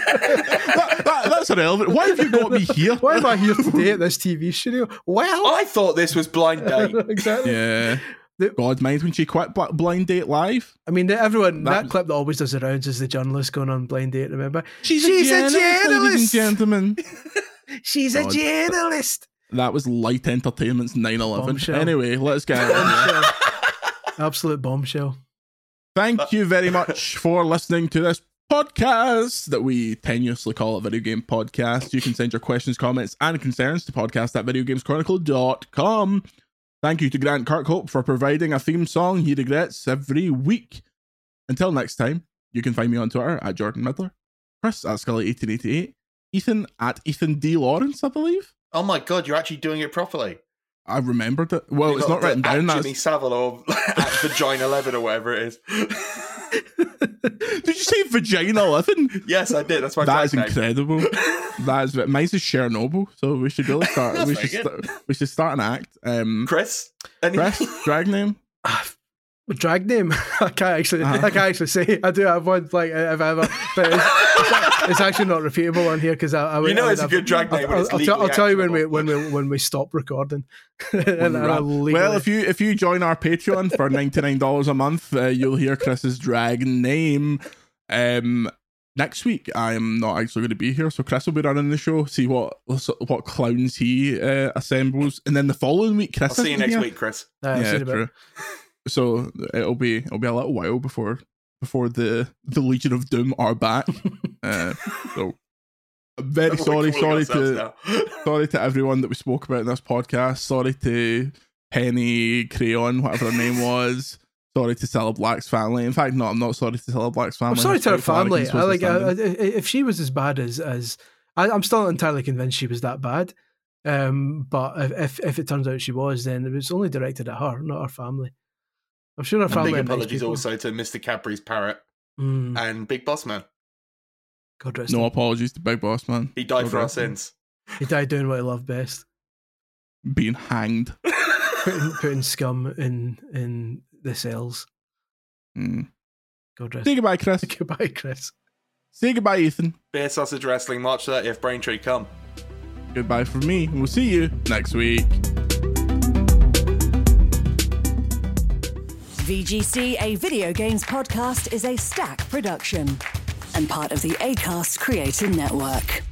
that, that, that's irrelevant. Why have you got me here?
Why am I here today at this T V studio? Well,
I thought this was Blind Date.
exactly.
Yeah.
The-
God, mind when she quit Bl- Blind Date Live?
I mean, everyone, that,
That was-
clip that always does the rounds is the journalist going on Blind Date, remember?
She's,
She's a
a, journalist, ladies and
journalist.
gentlemen.
She's
God.
a journalist.
That was Light Entertainment's nine eleven.
Bombshell.
Anyway, let's get on.
Bombshell. Absolute bombshell.
Thank you very much for listening to this podcast that we tenuously call a video game podcast. You can send your questions, comments, and concerns to podcast at videogameschronicle dot com. Thank you to Grant Kirkhope for providing a theme song he regrets every week. Until next time, you can find me on Twitter at Jordan Midler, Chris at Scully eighteen eighty-eight, Ethan at Ethan D. Lawrence, I believe.
Oh my god, you're actually doing it properly.
I remembered it. Well,
You
it's
got
not written
the
down.
at
That's...
Jimmy Savile or at Vagina eleven or whatever it is.
Did you say Vagina eleven?
Yes, I did. That's my
That is
drag name.
incredible. That is mine's is Chernobyl, so we should really start.
That's
we
very
should
good.
start, we should start an act. Um,
Chris? Any-
Chris, drag name.
Drag name? I can't actually.
Uh-huh.
I can't actually say. I do have one, like if I ever, but it's, it's, it's actually not repeatable on here because I, I would.
You know
I would
it's a
have-
good drag name
I'll,
when it's
I'll, tell,
legally
I'll tell you when we
actionable.
when we when we stop recording. and, and I'll legally-
Well, if you if you join our Patreon for ninety nine dollars a month, uh, you'll hear Chris's drag name. Um, next week I am not actually going to be here, so Chris will be running the show. See what what clowns he uh, assembles, and then the following week, Chris.
I'll see you
isn't
next
here.
week, Chris.
Uh, I've
Yeah,
seen about-
true. So it'll be it'll be a little while before before the the Legion of Doom are back. uh, so I'm very
We're
sorry,
calling
sorry
ourselves
to
now.
sorry to everyone that we spoke about in this podcast. Sorry to Penny Crayon, whatever her name was. Sorry to Cilla Black's family. In fact, no, I'm not sorry to Cilla Black's family.
I'm sorry to her
How far
family.
he's
I
supposed
like
to
I,
stand
I, if she was as bad as as I, I'm still not entirely convinced she was that bad. Um, but if, if if it turns out she was, then it was only directed at her, not her family. I'm sure her
And
family.
big
are nice
apologies
people.
also to Mister Cadbury's parrot
Mm,
and Big Boss Man.
God rest
no
him.
apologies to Big Boss Man.
He died
God
for our
rest him.
sins.
He died doing what he loved best,
Being hanged.
putting, putting scum in in the cells.
Mm.
God rest.
Say goodbye, Chris.
Goodbye, Chris.
Say goodbye, Ethan.
Beer Sausage Wrestling, March thirtieth, Braintree, come.
Goodbye from me. We'll see you next week.
V G C, a video games podcast, is a Stack production and part of the Acast Creator Network.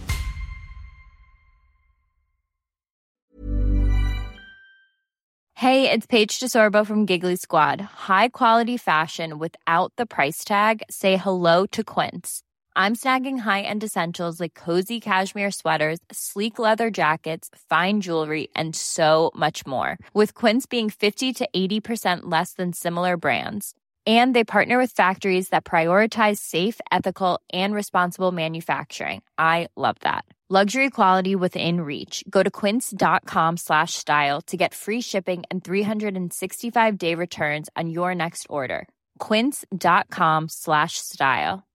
Hey, it's Paige DeSorbo from Giggly Squad. High quality fashion without the price tag. Say hello to Quince. I'm snagging high-end essentials like cozy cashmere sweaters, sleek leather jackets, fine jewelry, and so much more. With Quince being fifty to eighty percent less than similar brands. And they partner with factories that prioritize safe, ethical, and responsible manufacturing. I love that. Luxury quality within reach. Go to quince.com slash style to get free shipping and three sixty-five day returns on your next order. Quince.com slash style.